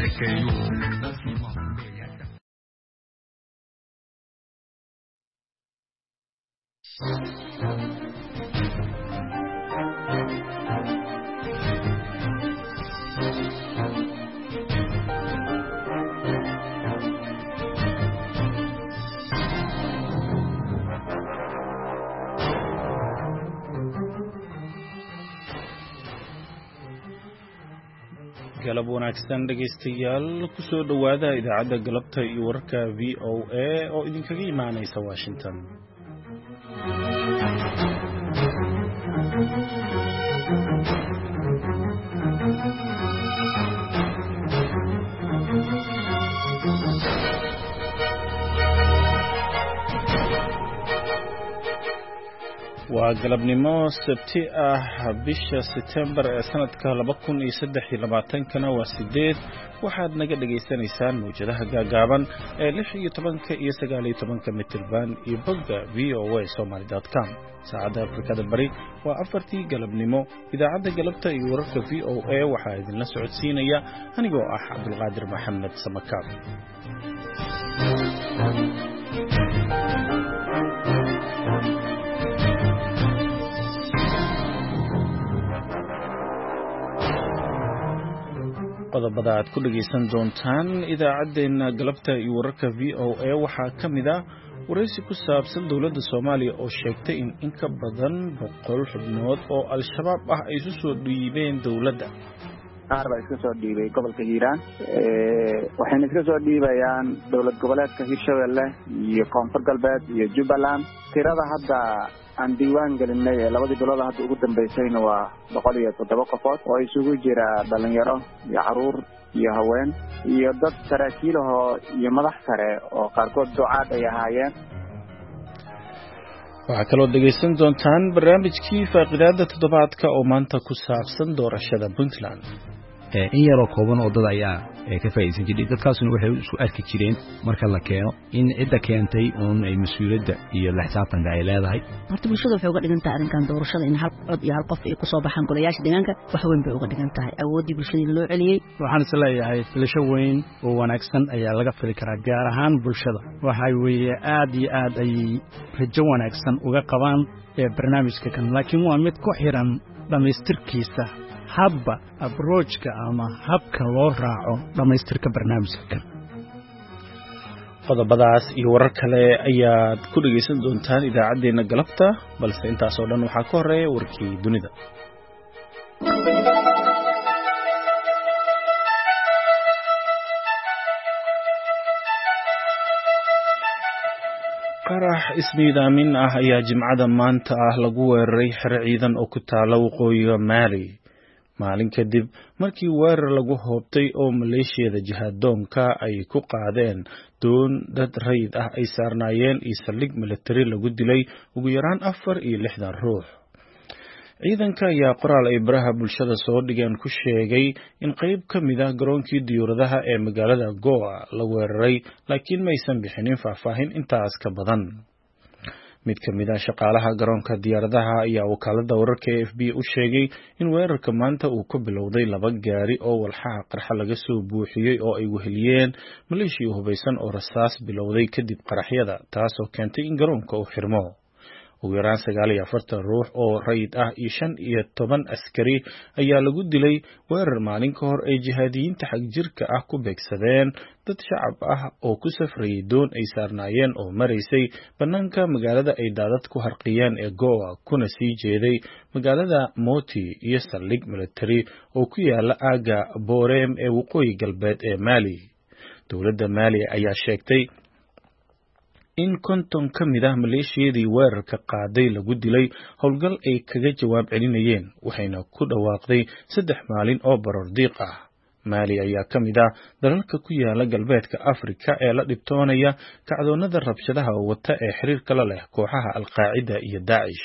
sheekeeyo dadkii ma leeyahay galab wanaagsan dhageystayaal ku soo dhawaada idaacadda galabta iyo wararka VOA oo idinkaga imaanaysa Washington. waa galabnimo Sabti ah bisha September ee sanadka 2023 waa 8 waxaad naga dhageysanaysaan muujadaha gaagaaban ee 16 iyo 19 mitirban iyo bogga voasomali.com saacada Afrikada Bari waa 4 galabnimo idaacadda galabta iyo wararka VOA waxaa idinla socodsiinaya anigoo ah Cabdulqaadir Maxamed Samakaab. qodobada aad ku dhageysan doontaan idaacadeena galabta iyo wararka VOA waxaa kamid ah waraysi ku saabsan dawladda Soomaaliya oo sheegtay in ka badan 100 xubnood oo al-shabaab ah ay soo dhiibeen dawladda. qaar baa iska soo dhiibay gobolka Hiiraan waxayna iska soo dhiibayaan dawlad goboleedka Hirshabelle iyo Koonfur Galbeed iyo Jubbaland. tirada hadda aan diiwaan gelinay labadii bilood hadda ugu dambeysayna waa 107 qofood oo isugu jira dhalinyaro iyo caruur iyo haween iyo dad saraakiil ah iyo madax sare oo qaarkood ducaad ay ahaayeen. waxaa kaloo dhageysan doontaan barnaamijkii faaqidaada toddobaadka oo maanta ku saabsan doorashada Puntland. in yaroo kooban oo dad ayaa ka faa'iideysan jiray dadkaasuna waxay isku arki jireen marka la keeno in cidda keentay ay mas'uuliyadda iyo la xisaabtanka ay leedahay. horta bulshada waxay uga dhigan tahay arrinkan doorashada in hal cod iyo hal qof ay ku soo baxaan golayaasha deegaanka wax weyn bay uga dhigan tahay awooddii bulshada loo celiyay. waxaan is leeyahay filasho weyn oo wanaagsan ayaa laga fili karaa gaar ahaan bulshada waxay weeye aad iyo aad ay rajo wanaagsan uga qabaan barnaamijka kan laakiin waa mid ku xiran dhamaystirkiisa habba approachka ama habka loo raaco dhamaystirka barnaamijka kan. qodobadaas iyo warar kale ayaad ku dhageysan doontaan idaacadeena galabta balse intaas oo dhan waxaa ka horeeya warkii dunida. qarax ismiidaamin ah ayaa jimcada maanta ah lagu weeraray xero ciidan oo ku taala waqooyiga Mali maalin kadib markii weerar lagu hoobtay oo maleeshiyada jihaadoonka ay ku qaadeen doon dad rayid ah ay saarnaayeen iyo saldhig military lagu dilay ugu yaraan 4 ruux. ciidanka ayaa qoraal ay baraha bulshada soo dhigeen ku sheegay in qayb ka mid ah garoonkii diyaaradaha ee magaalada Goa la weeraray laakiin ma aysan bixinin faahfaahin intaas ka badan. mid ka mid ah shaqaalaha garoonka diyaaradaha ayaa wakaaladda wararka AFP u sheegay in weerarka maanta uu ka bilowday 2 gaari oo walxaha qarxa laga soo buuxiyay oo ay weheliyeen maleeshiya hubeysan oo rasaas bilowday kadib qaraxyada taasoo keentay in garoonka uu xirmo. ugu yaraan 49 ruux oo rayid ah iyo 15 askari ayaa lagu dilay weerar maalin ka hor ay jihaadiyiinta xagjirka ah ku beegsadeen dad shacab ah oo ku safrayay doon ay saarnaayeen oo maraysay banaanka magaalada ay daadad ku harqiyeen ee Goa kuna sii jeeday magaalada Moti iyo saldhig military oo ku yaala aaga Borem ee waqooyi galbeed ee Mali. dawladda Mali ayaa sheegtay in 50 ka mid ah maleeshiyadii weerarka qaaday lagu dilay howlgal ay kaga jawaab celinayeen waxayna ku dhawaaqday 3 maalin oo baroordiiq ah. Mali ayaa ka mid ah dalalka ku yaala galbeedka Afrika ee la dhibtoonaya kacdoonada rabshadaha wata ee xiriirka la leh kooxaha Al-Qaacida iyo Daesh.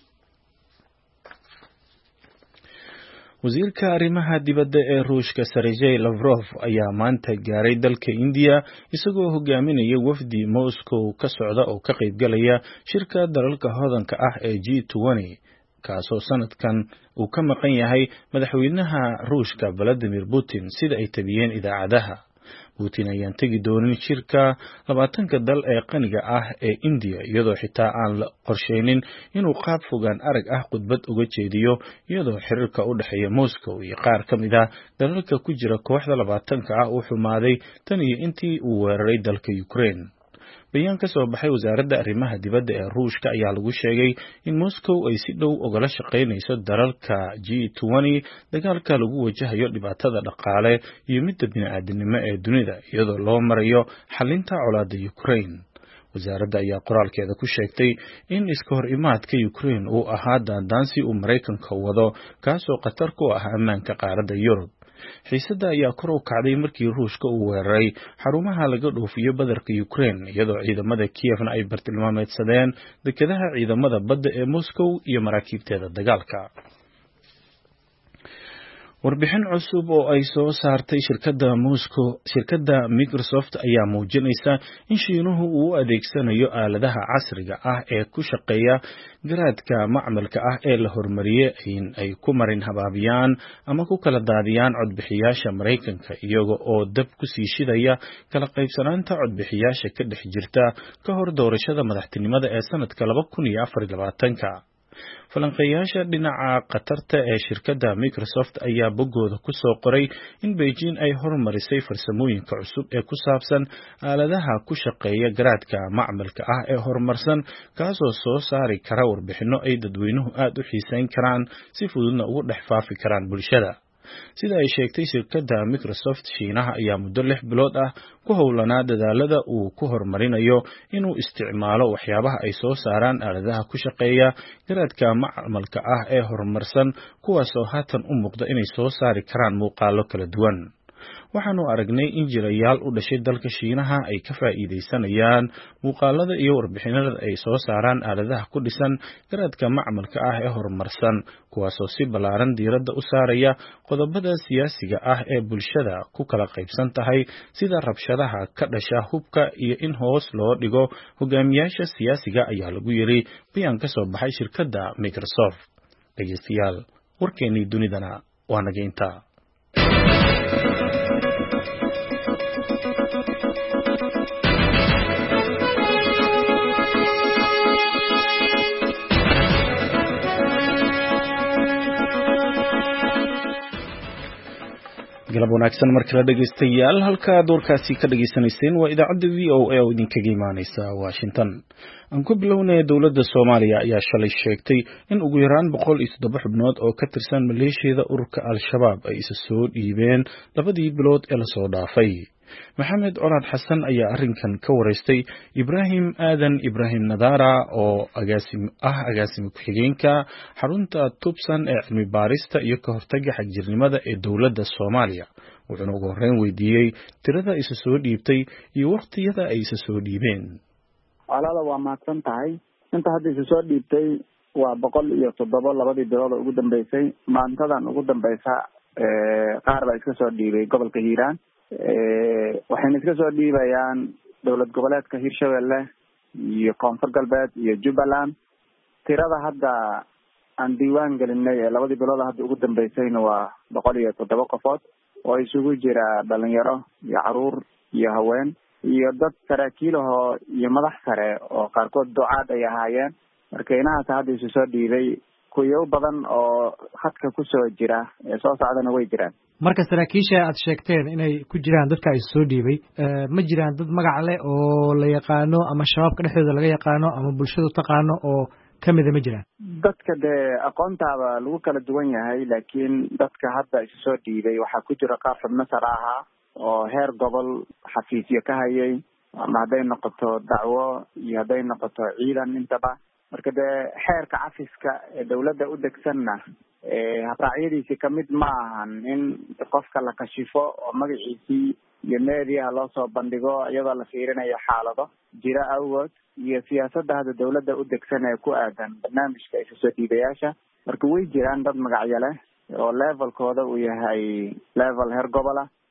wasiirka arrimaha dibadda ee Ruushka Sergey Lavrov ayaa maanta gaaray dalka India isagoo hogaaminaya wafdi Moscow ka socda oo ka qayb galaya shirka dalalka hodanka ah ee G20 kaasoo sanadkan uu ka maqan yahay madaxweynaha Ruushka Vladimir Putin sida ay tabiyeen idaacadaha. Putin ayaan tegi doonin shirka 20 dal ee qaniga ah ee India iyadoo xitaa aan la qorsheynin inuu qaab fogaan arag ah khudbad uga jeediyo iyadoo xiriirka u dhaxeeya Moscow iyo qaar ka mid ah dalalka ku jira kooxda 20 ah uu xumaaday tan iyo intii uu weeraray dalka Ukraine. bayaan ka soo baxay wasaaradda arrimaha dibadda ee Ruushka ayaa lagu sheegay in Moscow ay si dhow ugala shaqeynayso dalalka G20 dagaalka lagu wajahayo dhibaatada dhaqaale iyo midda bini'aadanimo ee dunida iyadoo loo marayo xalinta colaadda Ukraine. wasaaradda ayaa qoraalkeeda ku sheegtay in iska hor imaadka Ukraine uu ahaa daandaansi uu Mareykanka wado kaasoo khatar ku ah ammaanka qaaradda Yurub. xiisadda ayaa kor u kacday markii Ruushka uu weeraray xarumaha laga dhoofiyo badarka Ukraine iyadoo ciidamada Kievna ay bartilmaameedsadeen dekedaha ciidamada badda ee Moscow iyo maraakiibteeda dagaalka. warbixin cusub oo ay soo saartay shirkadda Microsoft ayaa muujinaysa in Shiinuhu uu adeegsanayo aaladaha casriga ah ee ku shaqeeya garaadka macmalka ah ee la hormariyay in ay ku marin habaabiyaan ama ku kala daadiyaan codbixiyaasha Mareykanka iyaga oo dab ku sii shidaya kala qaybsanaanta codbixiyaasha ka dhex jirta ka hor doorashada madaxtinimada ee sanadka 2024. falanqeeyaasha dhinaca qatarta ee shirkadda Microsoft ayaa boggooda ku soo qoray in Beijing ay hormarisay farsamooyinka cusub ee ku saabsan aaladaha ku shaqeeya garaadka macmalka ah ee horumarsan kaasoo soo saari kara warbixino ay dadweynuhu aad u xiiseyn karaan si fududna ugu dhex faafi karaan bulshada. sida ay sheegtay shirkadda Microsoft, Shiinaha ayaa muddo 6 bilood ah ku howlanaa dadaalada uu ku horumarinayo inuu isticmaalo waxyaabaha ay soo saaraan aaladaha ku shaqeeya garaadka macmalka ah ee horumarsan kuwaasoo haatan u muuqda inay soo saari karaan muuqaalo kala duwan. waxaanu aragnay in jirayaal u dhashay dalka Shiinaha ay ka faa'iideysanayaan muuqaalada iyo warbixinada ay soo saaraan aaladaha ku dhisan garaadka macmalka ah ee horumarsan kuwaasoo si ballaaran diiradda u saaraya qodobada siyaasiga ah ee bulshada ku kala qaybsan tahay sida rabshadaha ka dhasha hubka iyo in hoos loo dhigo hogaamiyaasha siyaasiga ayaa lagu yiri bayaan ka soo baxay shirkadda Microsoft. dhageystayaal warkeenii dunidana waa naga intaa. galab wanaagsan markala dhageystayaal halka doorkaasi ka dhageysanayseen waa idaacadda VOA oo idinkaga imaaneysa Washington. aan ku bilownay dowladda Soomaaliya ayaa shalay sheegtay in ugu yaraan 107 xubnood oo ka tirsan maleeshiyada ururka Al-Shabaab ay isa soo dhiibeen 2 bilood ee la soo dhaafay. Maxamed Colaad Xasan ayaa arrinkan ka wareystay Ibrahim Aadan Ibrahim Nadara oo agaasimo ku-xigeenka xarunta Tubsan ee cilmi baarista iyo ka hortagga xagjirnimada ee dowladda Soomaaliya. wuxuuna ugu horreyn weydiiyey tirada isa soo dhiibtay iyo waqtiyada ay isa soo dhiibeen. walaalo waa mahadsan tahay. inta hadda isa soo dhiibtay waa 107 labadii bilood ugu dambeysay. maantadan ugu dambeysa qaar baa iska soo dhiibay gobolka Hiiraan. waxayna iska soo dhiibayaan dowlad goboleedka Hirshabelle iyo Koonfur Galbeed iyo Jubbaland. tirada hadda aan diiwaan gelinay ee labadii bilood hadda ugu dambeysayna waa 107 qofood oo isugu jira dhalinyaro iyo caruur iyo haween iyo dad saraakiil ah iyo madax sare oo qaarkood ducaad ay ahaayeen. marka inahaas hadda isu soo dhiibay kuyo badan oo khadka ku soo jira ee soo socdana way jiraan. marka saraakiisha aad sheegteen inay ku jiraan dadka ay soo dhiibay ma jiraan dad magac leh oo la yaqaano ama shabaabka dhexdooda laga yaqaano ama bulshadu taqaano oo kamida ma jiraan? dadka dee aqoontaaba lagu kala duwan yahay laakiin dadka hadda isu soo dhiibay waxaa ku jira qaar xubno sare ahaa oo heer gobol xafiisyo ka hayay ama hadday noqoto dacwo iyo hadday noqoto ciidan intaba. marka dee xeerka cafiska ee dawladda u degsanna habraacyadiisi kamid ma ahan in qofka la kashifo oo magaciisii iyo meediyaha loo soo bandhigo iyadoo la fiirinayo xaalado jira awgood iyo siyaasadda hadda dawladda u degsan ee ku aadan barnaamijka isa soo dhiibayaasha. marka way jiraan dad magacyo leh oo levelkooda uu yahay level heer gobola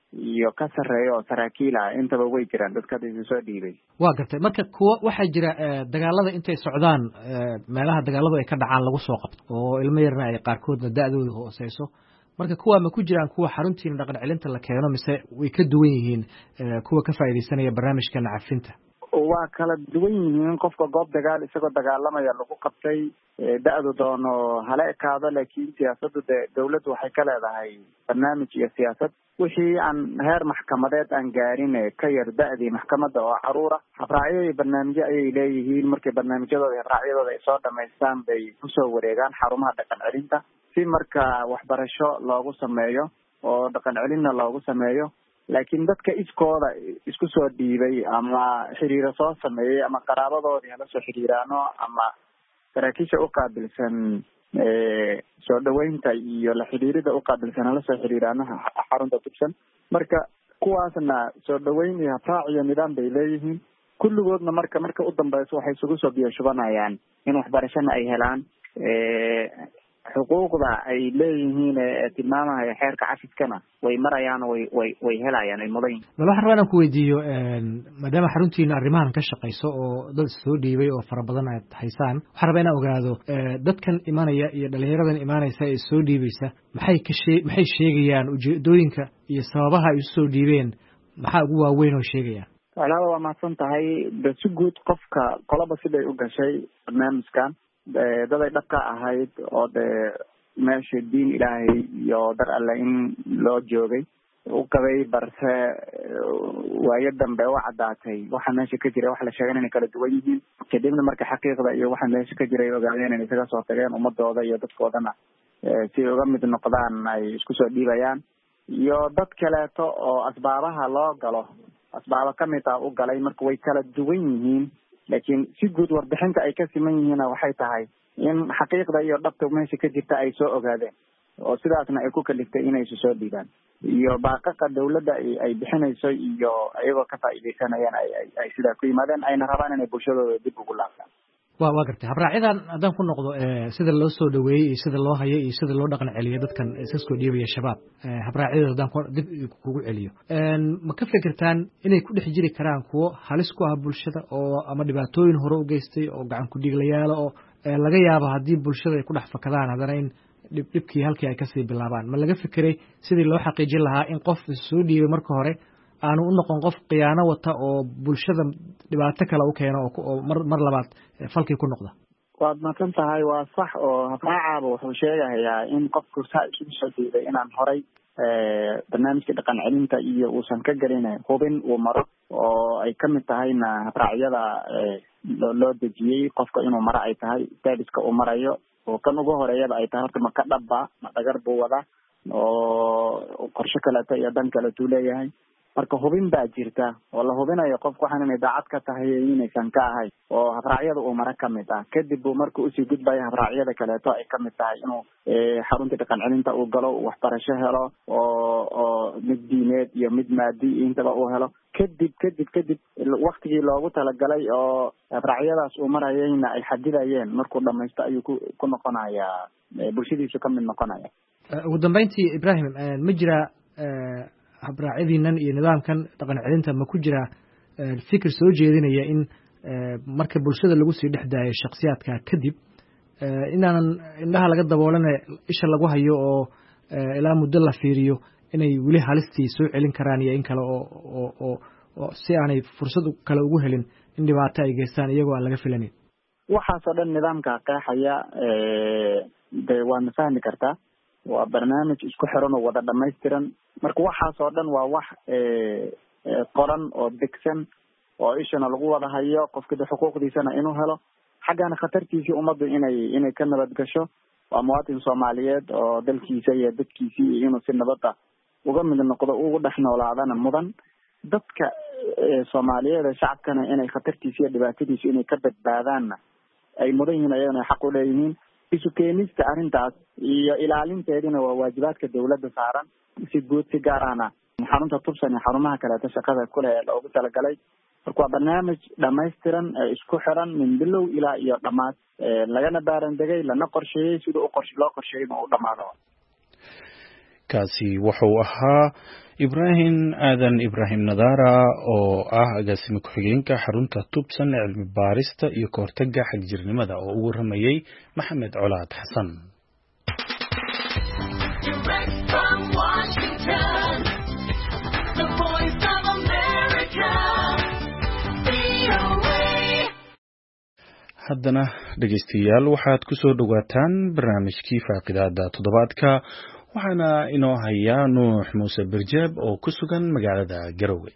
iyo ka sarreeya oo saraakiil ah intaba way jiraan dadka isu soo dhiibay. waa gartay marka kuwa waxaa jira dagaalada intay socdaan meelaha dagaaladu ay ka dhacaan lagu soo qabto oo ilmo yarna ay qaarkoodna da-dooda hooseyso marka kuwa ma ku jiraan kuwa xaruntiina dhaqan celinta la keeno mise way ka duwan yihiin kuwa ka faa'iidaysanaya barnaamijka nacafinta? waa kala duwan yihiin. qofka goob dagaal isagoo dagaalamaya lagu qabtay da-du doono hala ekaado, laakiin siyaasaddu de dawladdu waxay ka leedahay barnaamij iyo siyaasad. wixii aan heer maxkamadeed aan gaarin ka yar da-dii maxkamadda oo caruura, habraacyo iyo barnaamijyo ayay leeyihiin. markay barnaamijyadooda iyo habraacyadooda ay soo dhamaystaan bay kusoo wareegaan xarumaha dhaqan celinta si marka waxbarasho loogu sameeyo oo dhaqan celinna loogu sameeyo. laakiin dadka iskooda isku soo dhiibay ama xiriiro soo sameeyey ama qaraabadoodii hala soo xiriiraano ama saraakiisha uqaabilsan soo dhaweynta iyo la xiriirida uqaabilsan hala soo xiriiraano xarunta tubsan. marka kuwaasna soo dhaweyn iyo habraac iyo nidaam bay leeyihiin. kulligoodna marka u dambeyso waxay isugu soo biyo shubanayaan in waxbarashana ay helaan. xuquuqda ay leeyihiin tilmaamaya xeerka cafiskana way marayaan way helayaan ay mudan yihiin. bal waxaan rabaa inaan ku weydiiyo maadaama xaruntiina arrimahan ka shaqayso oo dad soo dhiibay oo fara badan aad haysaan, waxaan rabaa inaan ogaado dadkan imanaya iyo dhalinyaradan imaanaysa ee soo dhiibaysa maxay sheegayaan ujeedooyinka iyo sababaha ay usoo dhiibeen maxaa ugu waaweyn oo sheegayaan? walaal waa mahadsan tahay. de si guud qofka qolaba siday u gashay barnaamijkan daday dhabka ahayd oo dee meesha diin ilaahay iyo dar alle in loo joogay u qabay, balse waayo dambe u caddaatay waxa meesha ka jira wax la sheegan inay kala duwan yihiin. kadibna marka xaqiiqda iyo waxa meesha ka jiray ogaadeen inay isaga soo tageen ummadooda iyo dadkoodana si uga mid noqdaan ay isku soo dhiibayaan. iyo dad kaleeto oo asbaabaha loo galo asbaaba kamid ah u galay, marka way kala duwan yihiin. laakiin si guud warbixinta ay ka siman yihiinna waxay tahay in xaqiiqda iyo dhabta meesha ka jirta ay soo ogaadeen oo sidaasna ay ku kaliftay inay isu soo dhiibaan. iyo baaqaqa dawladda ay bixinayso iyo iyagoo ka faa'iidaysanayaan ay sidaa ku yimaadeen ayna rabaan inay bulshadooda dib ugu laabtaan. waa gartay. habraacidan haddaan ku noqdo sida loo soo dhaweeyey iyo sida loo hayo iyo sida loo dhaqan celiyo dadkan iskasoo dhiibaya shabaab, habraacyada haddaan dib kugu celiyo, ma ka fikirtaan inay ku dhex jiri karaan kuwo halis ku ah bulshada oo ama dhibaatooyin hore u geystay oo gacan ku dhiiglayaala oo laga yaabo haddii bulshada ay ku dhex fakadaan haddana in dhibkii halkii ay kasii bilaabaan? ma laga fikiray sidii loo xaqiijin lahaa in qof soo dhiibay marka hore aanu u noqon qof khiyaano wata oo bulshada dhibaato kale u keeno oo mar labaad falkii ku noqda? waad maqan tahay, waa sax. oo habraacaaba wuxuu sheegayaa in qofku saa isugu soo dhiibay inaan horay barnaamijka dhaqan celinta iyo uusan ka gelin hubin uu maro oo ay kamid tahayna habraacyada loo dejiyey qofka inuu maro ay tahay stadiska uu marayo oo kan ugu horeeyaba ay tahay horta ma ka dhabba ma dhagar buu wada oo qorshe kaleeto iyo dan kaleetuu leeyahay. marka hubin baa jirta oo la hubinayo qofku waxaan inay daacad ka tahay inaysan ka ahay oo habraacyada uu mara kamid ah. kadib buu marka usii gudbaya habraacyada kaleeto ay kamid tahay inuu xarunta dhaqan celinta uu galo, waxbarasho helo oo mid diineed iyo mid maadi intaba uu helo. kadib waktigii loogu talagalay oo habraacyadaas uu marayayna ay xadidayeen markuu dhamaysto ayuu ku noqonayaa bulshadiisu kamid noqonaya. ugu dambeyntii Ibrahim, ma jira habraacyadiinan iyo nidaamkan dhaqan celinta ma ku jira fikir soo jeedinaya in marka bulshada lagu sii dhex daayo shakhsiyaadka kadib inaanan indhaha laga daboolana isha lagu hayo oo ilaa muddo la fiiriyo inay weli halistii soo celin karaan iyo in kale oo si aanay fursad kale ugu helin in dhibaato ay geystaan iyagoo aan laga filanin? waxaasoo dhan nidaamka qeexaya de waadna fahmi kartaa. waa barnaamij isku xiran oo wada dhamaystiran. marka waxaasoo dhan waa wax qoran oo degsan oo ishana lagu wada hayo qofka xuquuqdiisana inuu helo, xaggana khatartiisii ummaddu inay ka nabad gasho. waa muwaadin Soomaaliyeed oo dalkiisa iyo dadkiisii inuu si nabada uga mid noqdo ugu dhex noolaadana mudan. dadka Soomaaliyeed shacabkana inay khatartiisa iyo dhibaatadiisa inay ka badbaadaanna ay mudan yihiin, ayagana xaq u leeyihiin. isu keenista arrintaas iyo ilaalinteedina waa waajibaadka dawladda saaran. si guud si gaarana xarunta tubsan iyo xarumaha kaleeto shaqada kule ee loogu talagalay. marka waa barnaamij dhamaystiran isku xiran min bilow ilaa iyo dhammaad lagana baarandegay lana qorsheeyey sida loo qorsheeyey inuu u dhamaado. kaasi wuxuu ahaa ibraahim aadan ibraahim nadaara oo ah agaasime ku-xigeenka xarunta tubsan ee cilmi baarista iyo kahortagga xagjirnimada oo ugu waramayay maxamed colaad xasan. haddana dhegaystayaal waxaad ku soo dhowaataan barnaamijkii faaqidaada toddobaadka waxaana inoo hayaa nuux muuse birjaab oo ku sugan magaalada Garowe.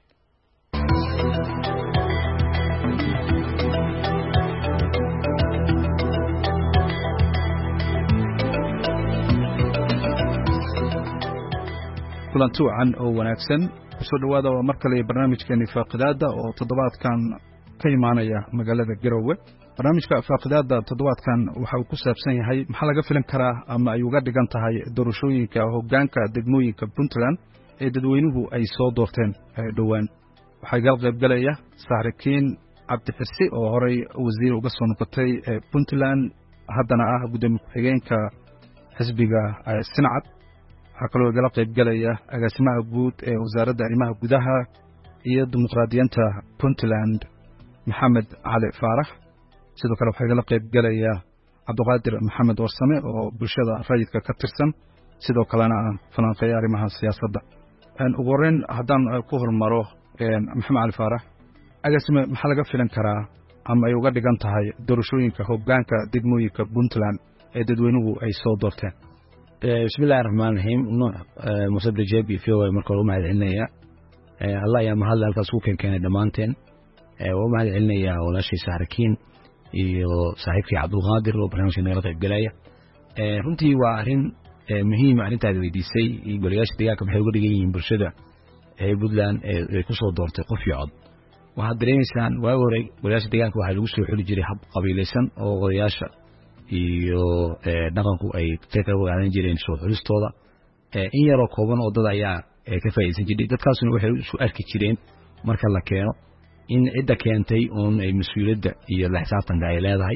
kulanti wacan oo wanaagsan kusoo dhawaada waa mar kale barnaamijkeeni faaqidaada oo toddobaadkan ka imaanaya magaalada Garowe. barnaamijka faaqidaada toddobaadkan waxa uu ku saabsan yahay maxaa laga filan karaa ama ay uga dhigan tahay doorashooyinka hoggaanka degmooyinka Puntland ee dadweynuhu ay soo doorteen dhowaan. waxaa gal qayb galaya Saarikiin Cabdixirsi oo horey wasiir uga soo noqotay Puntland haddana ah gudoomiye ku-xigeenka xisbiga Sinacad. waxaa kaloo gal qayb galaya agaasimaha guud ee wasaaradda arrimaha gudaha iyo dimuqraadiyadda Puntland Maxamed Cali Faarax. sidoo kale waxaa la qayb galaya Cabdiqaadir Maxamed Warsame oo bulshada rayidka ka tirsan sidoo kalena falanqeeya arrimaha siyaasadda. ugu horreyn haddaan ku hormaro Maxamed Cali Faarax, agaasime maxaa laga filan karaa ama ay uga dhigan tahay doorashooyinka hoggaanka degmooyinka Puntland ee dadweynuhu ay soo doorteen? bismillaahi raxmaani raxiim. nuux muuse birjaab iyo marka hore u mahadcelinaya allah ayaa mahadle halkaas ku keenay dhammaanteen. waa mahadcelinayaa walaashii Saarikiin iyo saaxiibkii Cabdiqaadir oo barnaamijka nagala qayb galaya. runtii waa arrin muhiim ah arrintaada weydiisay golayaasha deegaanka maxay uga dhigan yihiin bulshada Puntland ee ku soo doortay qof iyo cod. waxaad dareemaysaan waagi hore golayaasha deegaanka waxaa lagu soo xuli jiray hab qabiilaysan oo golayaasha iyo dhaqanku ay ka qaadan jireen soo xulistooda. in yaroo kooban oo dad ayaa ka faa'iideysan jiray. dadkaasuna waxay isu arki jireen marka la keeno in cidda keentay uun ay mas'uuliyadda iyo la xisaabtanka ay leedahay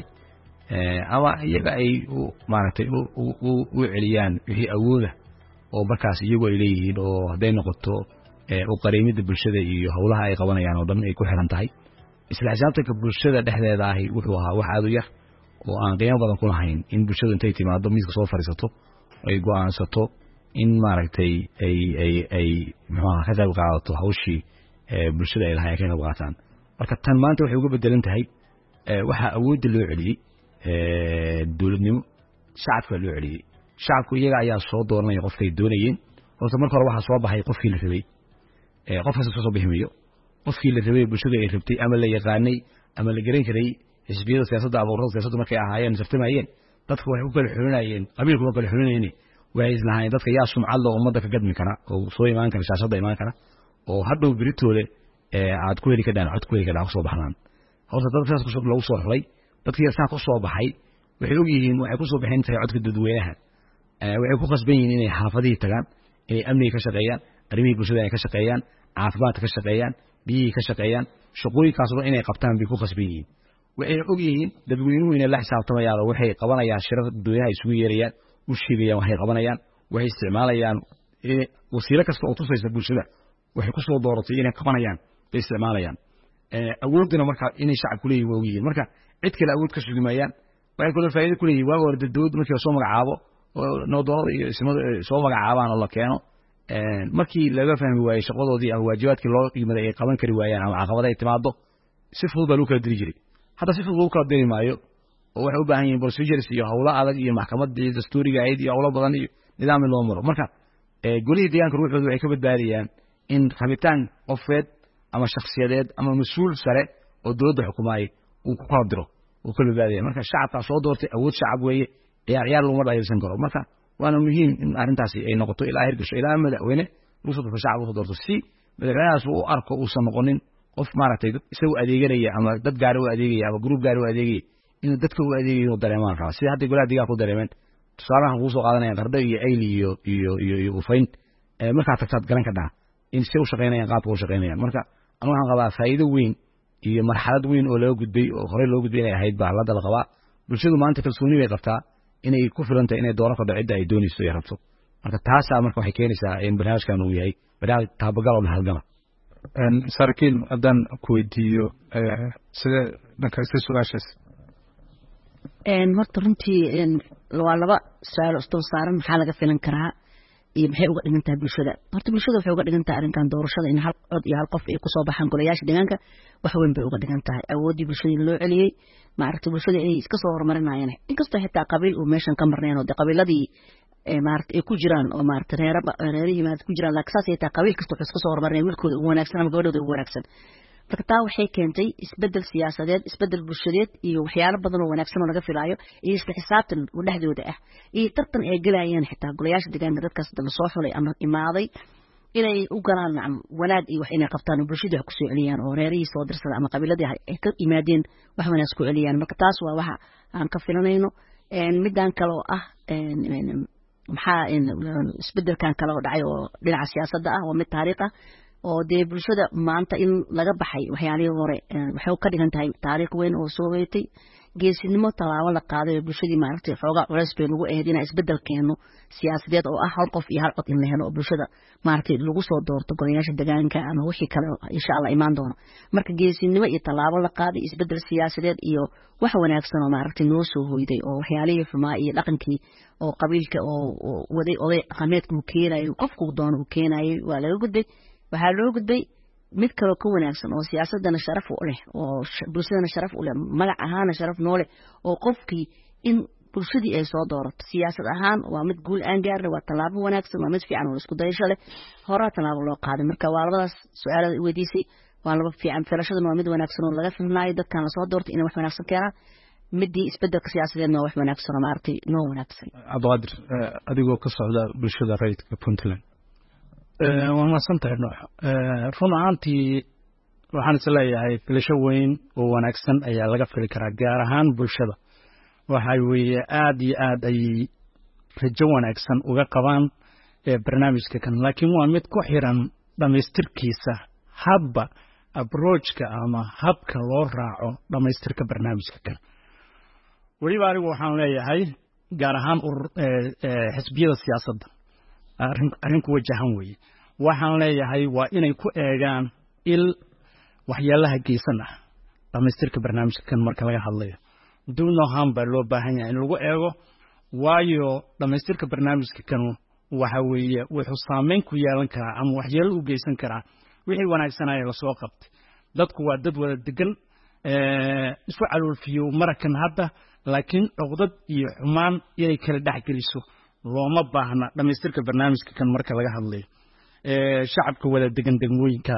ama iyaga ay maaragtay u celiyaan wixii awooda oo markaas iyagu ay leeyihiin oo hadday noqoto u qariimida bulshada iyo howlaha ay qabanayaan oo dhan ay ku xiran tahay. isla xisaabtanka bulshada dhexdeeda ahi wuxuu ahaa wax aad u yar oo aan qiimo badan ku lahayn in bulshadu intay timaado miiska soo fadhiisato ay go'aansato in maaragtay ay muxuu ahaa ka qayb qaadato hawshii bulshada ay lahaayeen ka qayb qaataan. marka tan maanta waxay uga bedelan tahay waxaa awoodda loo celiyey dowladnimo shacabka loo celiyey. shacabku iyaga ayaa soo dooranaya qofkay doonayeen. horta marka hore waxaa soo baxay qofkii la rabay. qofkaas soo bixi mayo qofkii la rabay bulshada ay rabtay ama la yaqaanay ama la garan karay xisbiyada siyaasadda ama ururada siyaasadda markay ahaayeen saftamayeen dadku waxay u kala xulinayeen qabiilku ma kala xulinayeen waxay islahaayeen dadka yaa sumcad loo ummadda ka gadmi kara oo soo imaan kara shaashadda imaan kara oo hadhow biritoole aad ku heli kadhaan cod ku heli kadhaan soo baxnaan. horta dadka saas ku lagu soo xulay dadkii saas ku soo baxay waxay og yihiin waxay ku soo baxeen tahay codka dadweynaha. waxay ku qasban yihiin inay xaafadihii tagaan inay amniga ka shaqeeyaan arrimihii bulshada ay ka shaqeeyaan caafimaadka ka shaqeeyaan biyihii ka shaqeeyaan shaqooyinkaas oo inay qabtaan bay ku qasban yihiin. waxay og yihiin dadweynuhu inay la xisaabtamayaan oo waxay qabanayaan shirar dadweynaha isugu yeerayaan u sheegayaan waxay qabanayaan waxay isticmaalayaan wasiilo kasta oo tusaysa bulshada waxay ku soo dooratay inay qabanayaan bay isticmaalayaan. awoodina marka inay shacabku leeyihiin waa og yihiin. marka cid kale awood ka sugimayaan waxay kula faa'iido ku leeyihiin waaga hore dowladda markii la soo magacaabo noodoonada iyo ismada soo magacaabaan oo la keeno markii laga fahmi waayey shaqadoodii ama waajibaadkii loo qiimaday ay qaban kari waayaan ama caqabada ay timaado si fudud baa lagu kala diri jiray. hadda si fudud lagu kala diri maayo oo waxay u baahan yihiin procedures iyo howlo adag iyo maxkamadda dastuuriga ahayd iyo howlo badan iyo nidaam loo maro. marka golihii deegaanka ruuxoodu waxay ka badbaadiyaan in rabitaan qofeed ama shakhsiyadeed ama mas'uul sare oo dowladda xukumaayay uu ku kala diro uu kala badbaadiyaa. marka shacabka soo doortay awood shacab weeye ciyaar laguma dhayalsan karo. marka waana muhiim in arrintaasi ay noqoto ilaa hirgasho ilaa madaxweyne lagu soo doorto shacabka soo doorto si madaxweynahaas uu arko uusan noqonin qof maaragtay dad isagu adeeganaya ama dad gaar u adeegaya ama group gaar u adeegaya inuu dadka u adeegayo dareemaan raba sida hadda golaha deegaanka ku dareemeen. tusaalahan ugu soo qaadanayaan qardho iyo ayl iyo ufayn markaa tagtaad garan ka dhaha in si u shaqeynayaan qaabka u shaqeynayaan. marka anu waxaan qabaa faa'iido weyn iyo marxalad weyn oo laga gudbay oo horey loo gudbay inay ahayd baa hadda la qabaa. bulshadu maanta kalsooni bay qabtaa inay ku filan tahay inay dooran karto cidda ay doonayso ay rabto. marka taasa marka waxay keenaysaa in barnaamijkan uu yahay barnaamij taabagal oo halgama saraakiil haddaan ku weydiiyo sidee dhanka iska su'aashaas horta runtii waa laba su-aal oo isdaba saaran maxaa laga filan karaa iyo maxay uga dhigan tahay bulshada horta bulshada waxay uga dhigan tahay arrinkan doorashada in hal cod iyo hal qof ay kusoo baxaan golayaasha deegaanka wax weyn bay uga dhigan tahay awooddii bulshadii loo celiyey maaragtay bulshada inay iska soo horumarinayaan inkastoo xitaa qabiil uu meeshan ka marnayn oo de qabiiladii maaragtay ay ku jiraan oo maaragtay reerihii maaragtay ku jiraan laakiin saas ay tahay qabiil kasta wuxuu iska soo horumarinaya wiilkooda ugu wanaagsan ama gabadhooda ugu wanaagsan marka taa waxay keentay isbedel siyaasadeed isbedel bulshadeed iyo waxyaalo badan oo wanaagsan oo laga filaayo iyo isla xisaabtan oo dhexdooda ah iyo tartan ay galayaan xitaa golayaasha deegaanka dadkaas la soo xulay ama imaaday inay u galaan wanaag iyo wax inay qabtaan oo bulshada wax ku soo celiyaan oo reerihii soo dirsada ama qabiiladii ay ka yimaadeen wax wanaag ku celiyaan marka taas waa waxa aan ka filanayno midaan kale oo ah maxaa isbedelkan kale oo dhacay oo dhinaca siyaasadda ah waa mid taariikh ah oo dee bulshada maanta in laga baxay waxyaalihii hore waxay ka dhigan tahay taariikh weyn oo soo weetay geesinimo tallaabo la qaaday oo bulshadii maaragtay xoogaa culays bay lagu ahayd inaa isbedel keeno siyaasadeed oo ah hal qof iyo hal cod in la helo oo bulshada maaragtay lagu soo doorto golayaasha deegaanka ama wixii kale insha allah imaan doono marka geesinimo iyo tallaabo la qaaday isbedel siyaasadeed iyo wax wanaagsan oo maaragtay noo soo hoyday oo waxyaalihii xumaa iyo dhaqankii oo qabiilka oo waday oday dhaqameedka uu keenayay qofkuu doono uu keenayay waa laga gudbay waxaa loo gudbay mid kaloo ka wanaagsan oo siyaasadana sharaf u leh oo bulshadana sharaf u leh magac ahaana sharaf noo leh oo qofkii in bulshadii ay soo doorato siyaasad ahaan waa mid guul aan gaarna waa tallaabo wanaagsan waa mid fiican oo isku dayasho leh horaa tallaabo loo qaaday marka waa labadaas su-aalada weydiisay waa laba fiican filashadana waa mid wanaagsan oo laga filnaayo dadkan la soo doortay inay wax wanaagsan keenaan midii isbedelka siyaasadeedna waa wax wanaagsan oo maaragtay noo wanaagsan cabdiqaadir adigoo ka socda bulshada rayidka puntland waan maadsantahay noox run ahaantii waxaan is leeyahay filasho weyn oo wanaagsan ayaa laga fili karaa gaar ahaan bulshada waxaa weeye aad iyo aad ay rajo wanaagsan uga qabaan barnaamijka kan laakiin waa mid ku xiran dhammaystirkiisa habba abrojka ama habka loo raaco dhammaystirka barnaamijka kan weliba anigu waxaan leeyahay gaar ahaan xisbiyada siyaasadda arrin ku wajahan weeye waxaan leeyahay waa inay ku eegaan il waxyaalaha geysan ah dhammaystirka barnaamijka kan marka laga hadlayo duunohan baa loo baahan yahay in lagu eego waayo dhammaystirka barnaamijka kan waxa weeye wuxuu saameyn ku yeelan karaa ama waxyeelo u geysan karaa wixii wanaagsanaya lasoo qabtay dadku waa dad wada degan isku caloolfiyo marakan hadda laakiin cugdad iyo xumaan inay kala dhex geliso looma baahna dhammaystirka barnaamijka kan marka laga hadlayo shacabka wada degan degmooyinka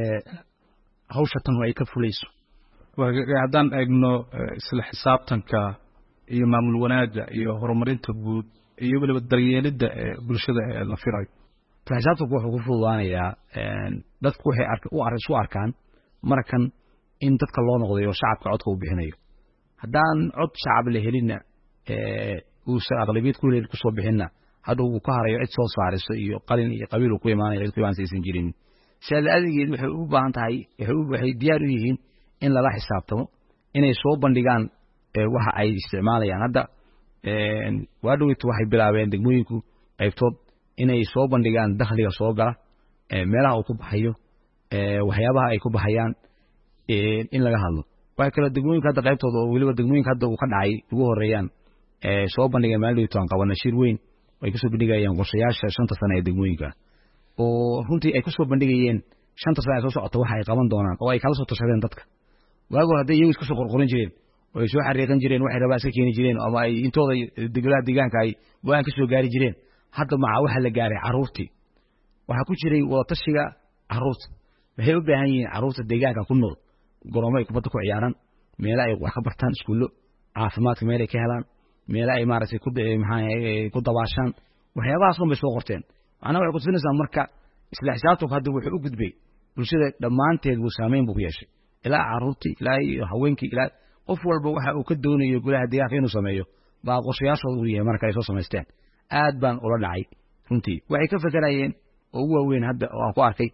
hawsha tan ay ka fulayso haddaan eegno isla xisaabtanka iyo maamul wanaagga iyo horumarinta guud iyo weliba daryeelidda bulshada ee la firayo isla xisaabtanku wuxuu ku fududaanayaa dadku waxay isu arkaan markan in dadka loo noqdayo shacabka codka uu bixinayo haddaan cod shacab la helinna uusan aqlabiyad ku soo bixinna hadhow uu ka harayo cid soo saariso iyo qalin iyo qabiil uu ku imaanayo cid ku imaanaysan jirin sidaas adegeed waxay u baahan tahay waxay diyaar u yihiin in lala xisaabtamo inay soo bandhigaan waxa ay isticmaalayaan hadda waa dhoweytu waxay bilaabeen degmooyinku qaybtood inay soo bandhigaan dakhliga soo gala meelaha uu ku baxayo waxyaabaha ay ku baxayaan in laga hadlo waxay kale degmooyinka hadda qaybtooda oo weliba degmooyinka hadda uu ka dhacay ugu horeeyaan soo bandhigeen maalidoodu aan qabana shir weyn ay kusoo bandhigayaan qorshayaasha 5 sano ee degmooyinka oo runtii ay kusoo bandhigayeen 5 sano soo socota waxa ay qaban doonaan oo ay kala soo tashadeen dadka waago hadday iyagu isku soo qorqorin jireen oo ay soo xariiqan jireen waxay rabaa iska keeni jireen ama ay intooda degmada deegaanka ay waan ka soo gaari jireen hadda waxa la gaaray caruurtii waxa ku jiray wada tashiga caruurta waxay u baahan yihiin caruurta deegaanka ku nool goroomo ay kubadda ku ciyaaraan meelaha ay wax ka bartaan iskuulo caafimaadka meel ay ka helaan meelaha ay maaragtay ku dabaashaan waxyaabahaas bay soo qorteen macnaha waxay ku tusinaysaa marka isla xisaabtanku hadda wuxuu u gudbay bulshada dhammaanteed buu saameyn buu ku yeeshay ilaa caruurtii ilaa haweenkii ilaa qof walba waxa uu ka doonayo golaha deegaanka inuu sameeyo baa qorshayaashooda u yahay marka ay soo samaysteen aad baan ula dhacay runtii waxay ka fakarayeen oo ugu waaweyn hadda oo aan ku arkay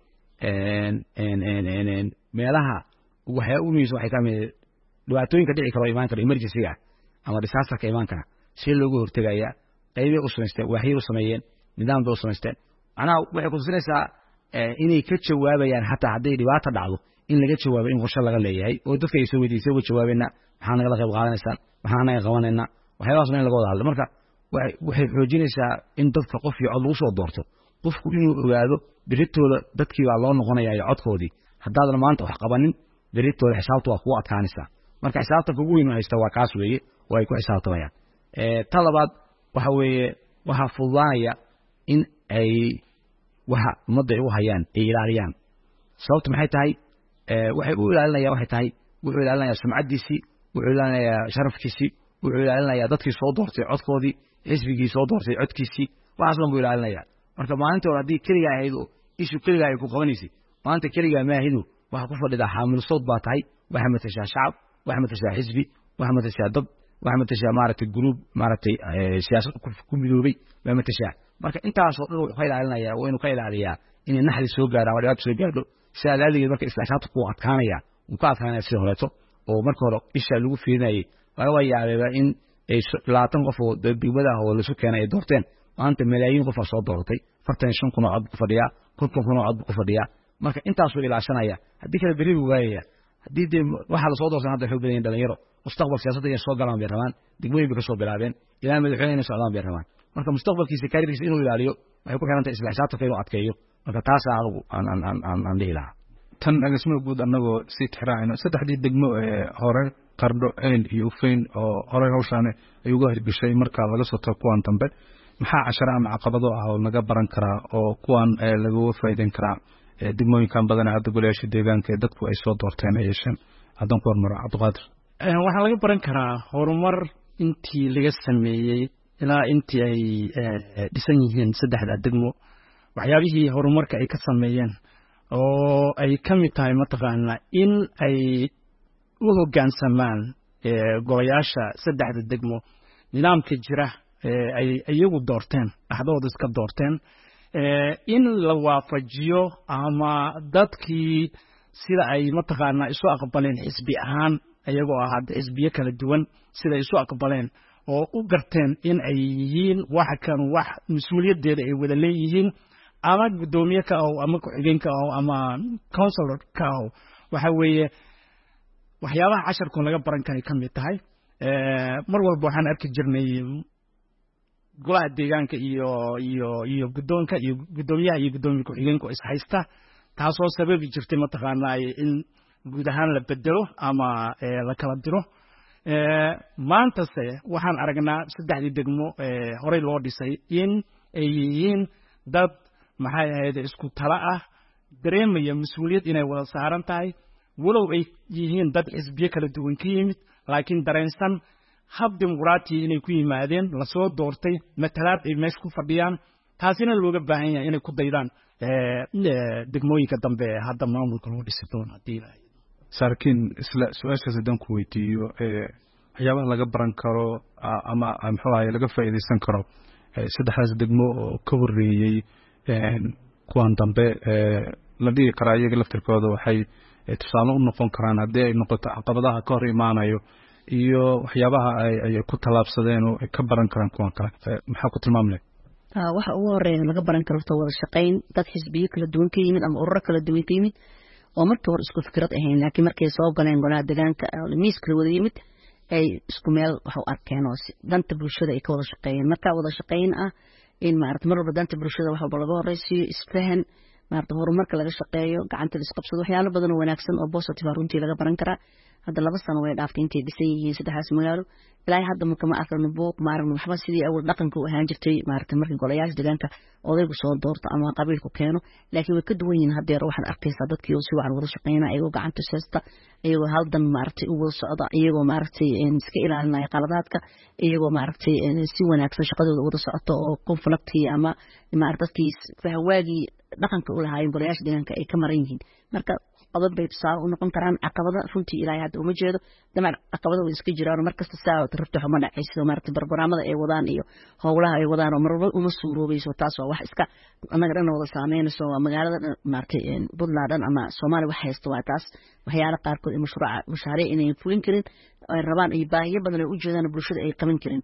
meelaha waxyaa u miis waxay ka mid dhibaatooyinka dhici karo imaan karo emergency-ga ama disasterka imaan kara si looga hortagaya qaybay u samaysteen waxay u sameeyeen nidaam bay u samaysteen macnaha waxay kutusinaysaa inay ka jawaabayaan xataa hadday dhibaato dhacdo in laga jawaabo in qorshe laga leeyahay oo dadka ay soo weydiisay uga jawaabeynaa maxaa nagala qayb qaadanaysaan maxaa naga qabanaynaa waxyaabahaasna in laga wada hadlo marka waxay xoojinaysaa in dadka qof iyo cod lagu soo doorto qofku inuu ogaado beritooda dadkii baa loo noqonayaa iyo codkoodii haddaadan maanta wax qabanin beritooda xisaabta waa kugu adkaanaysaa marka xisaabtanka ugu weyn haysta waa kaas weeye oo ay ku xisaabtamayaan ta labaad waxa weeye waxaa fududaanaya in ay waxa ummadda ay u hayaan ay ilaaliyaan sababta maxay tahay waxay u ilaalinayaan waxay tahay wuxuu ilaalinayaa sumcaddiisii wuxuu ilaalinayaa sharafkiisii wuxuu ilaalinayaa dadkii soo doortay codkoodii xisbigii soo doortay codkiisii waxaas dhan buu ilaalinayaa marka maalinta hore haddii keligaa ahayd oo ishu keligaa ay ku qabanaysay maanta keligaa maahidu waxa ku fadhidaa xaamil sawd baa tahay waxaa matashaa shacab waxaa matashaa xisbi waxaa matashaa dad waxaa matashaa maaragtay gruub maaragtay siyaasad ku midoobay baa matashaa marka intaasoo dhan wuxuu ka ilaalinayaa waa inuu ka ilaaliyaa inay naxli soo gaaraan waa dhibaato soo gaadho sidaa laaligeed marka isla xisaabta ku adkaanaya uu ka adkaanaya sida horeeto oo marka hore isha lagu fiirinayay laga yaabeeba in ay 20 qof oo degmada oo la isu keenay ay doorteen maanta malaayiin qof soo dooratay 45 kun oo cod ku fadhiya 50 kun oo cod ku fadhiya marka intaas uu ilaashanaya haddii kale beri waayaya haddii waxa la soo doorsan hadda xog badan dhalinyaro mustaqbal siyaasadda ay soo galaan bay rabaan degmooyin bay ka soo bilaabeen ilaa madaxweyne socdaan bay rabaan marka mustaqbalkiisa kariirkiisa inuu ilaaliyo waxay ku xiran tahay isla xisaabtanka inuu adkeeyo marka taas aan dhihi lahaa tan agasmo guud annagoo sii tixraacayno saddexdii degmo ee hore qardho eyl iyo ufeyn oo horey hawshaane ay uga hirgashay marka laga soo tago kuwan dambe maxaa cashara ama caqabado ah oo laga baran karaa oo kuwan laga faa'iideyn karaa degmooyinkan badan hadda golayaasha deegaanka ee dadku ay soo doorteen ay yeesheen haddaan ku hormaro cabdiqaadir waxaa laga baran karaa horumar intii laga sameeyey ilaa intii ay dhisan yihiin saddexda degmo waxyaabihii horumarka ay ka sameeyeen oo ay ka mid tahay mataqaanaa in ay u hoggaansamaan golayaasha saddexda degmo nidaamka jira ay iyagu doorteen dhaxdooda iska doorteen in la waafajiyo ama dadkii sida ay mataqaanaa isu aqbaleen xisbi ahaan iyagoo ah hadda xisbiyo kala duwan sida isu aqbaleen oo u garteen in ay yihiin waxa kan wax mas-uuliyaddeeda ay wada leeyihiin ama guddoomiye ka ah ama ku-xigeen ka ah ama counselor ka ah waxa weeye waxyaabaha casharku laga baran karay ka mid tahay mar walba waxaan arki jirnay golaha deegaanka iyo guddoonka iyo guddoomiyaha iyo guddoomiye ku-xigeenku is haysta taasoo sababi jirtay mataqaanaa in guud ahaan la bedelo ama la kala diro maantase waxaan aragnaa saddexdii degmo horey loo dhisay in ay yihiin dad maxay ahayd isku tala ah dareemaya mas-uuliyad inay wada saaran tahay walow ay yihiin dad xisbiyo kala duwan ka yimid laakiin dareensan hab dimuqraatiya inay ku yimaadeen lasoo doortay matalaad ay meesha ku fadhiyaan taasina looga baahan yahay inay ku daydaan degmooyinka dambe ee hadda maamulka loo dhisi doono haddii ilaahay saarkiin isla su-aashaas haddaan ku weydiiyo waxyaabaha laga baran karo ama muxuu ahaye laga faa'iidaysan karo saddexdaas degmo oo ka horreeyey kuwan dambe la dhihi karaa iyaga laftirkooda waxay tusaale u noqon karaan haddii ay noqoto caqabadaha ka hor imaanayo iyo waxyaabaha ay ku tallaabsadeen oo ay ka baran karaan kuwan kale maxaa ku tilmaam leh waxa ugu horeeya laga baran karo wada shaqayn dad xisbiyo kala duwan ka yimid ama ururo kala duwan ka yimid oo markii hore isku fikrad ahayn laakiin markay soo galeen golaha deegaanka miis kala wada yimid ay isku meel wax u arkeen oo danta bulshada ay ka wada shaqeeyeen marka wada shaqayn ah in maaragtay mar walba danta bulshada wax walba laga horeysiiyo isfahan maaragtay horumarka laga shaqeeyo gacanta la isqabsado waxyaalo badan oo wanaagsan oo positive runtii laga baran karaa hadda 2 sano way dhaaftay intay dhisan yihiin saddexdaas magaalo ilaa hadda ma aragno buuq ma aragno waxba sidii awal dhaqanka u ahaan jirtay maaragtay markii golayaasha deegaanka odaygu soo doorto ama qabiilku keeno laakiin way ka duwan yihiin haddeer waxaan arkaysaa dadkii oo si wacan wada shaqeynaya iyagoo gacanta seesta iyagoo haldan maaragtay u wada socda iyagoo maaragtay iska ilaalinaya qaladaadka iyagoo maaragtay si wanaagsan shaqadooda wada socoto oo conflictii ama maaragtay fahwaagii dhaqanka u lahaayeen golayaasha deegaanka ay ka maran yihiin marka qodob bay tusaale u noqon karaan caqabada runtii ilaahay hadda uma jeedo damac caqabada way iska jiraan markasta saacad rabto xuma dhacayso maaragtay barnaamijyada ay wadaan iyo howlaha ay wadaan oo marwalba uma suuroobayso taas waa wax iska anaga dhan wada saameynayso waa magaalada maaragtay Puntland ama Soomaaliya wax haysto waa taas waxyaalo qaarkood ee mashruuca inay fulin karin ay rabaan ay baahiyo badan u jeedaan bulshada ay qaban karin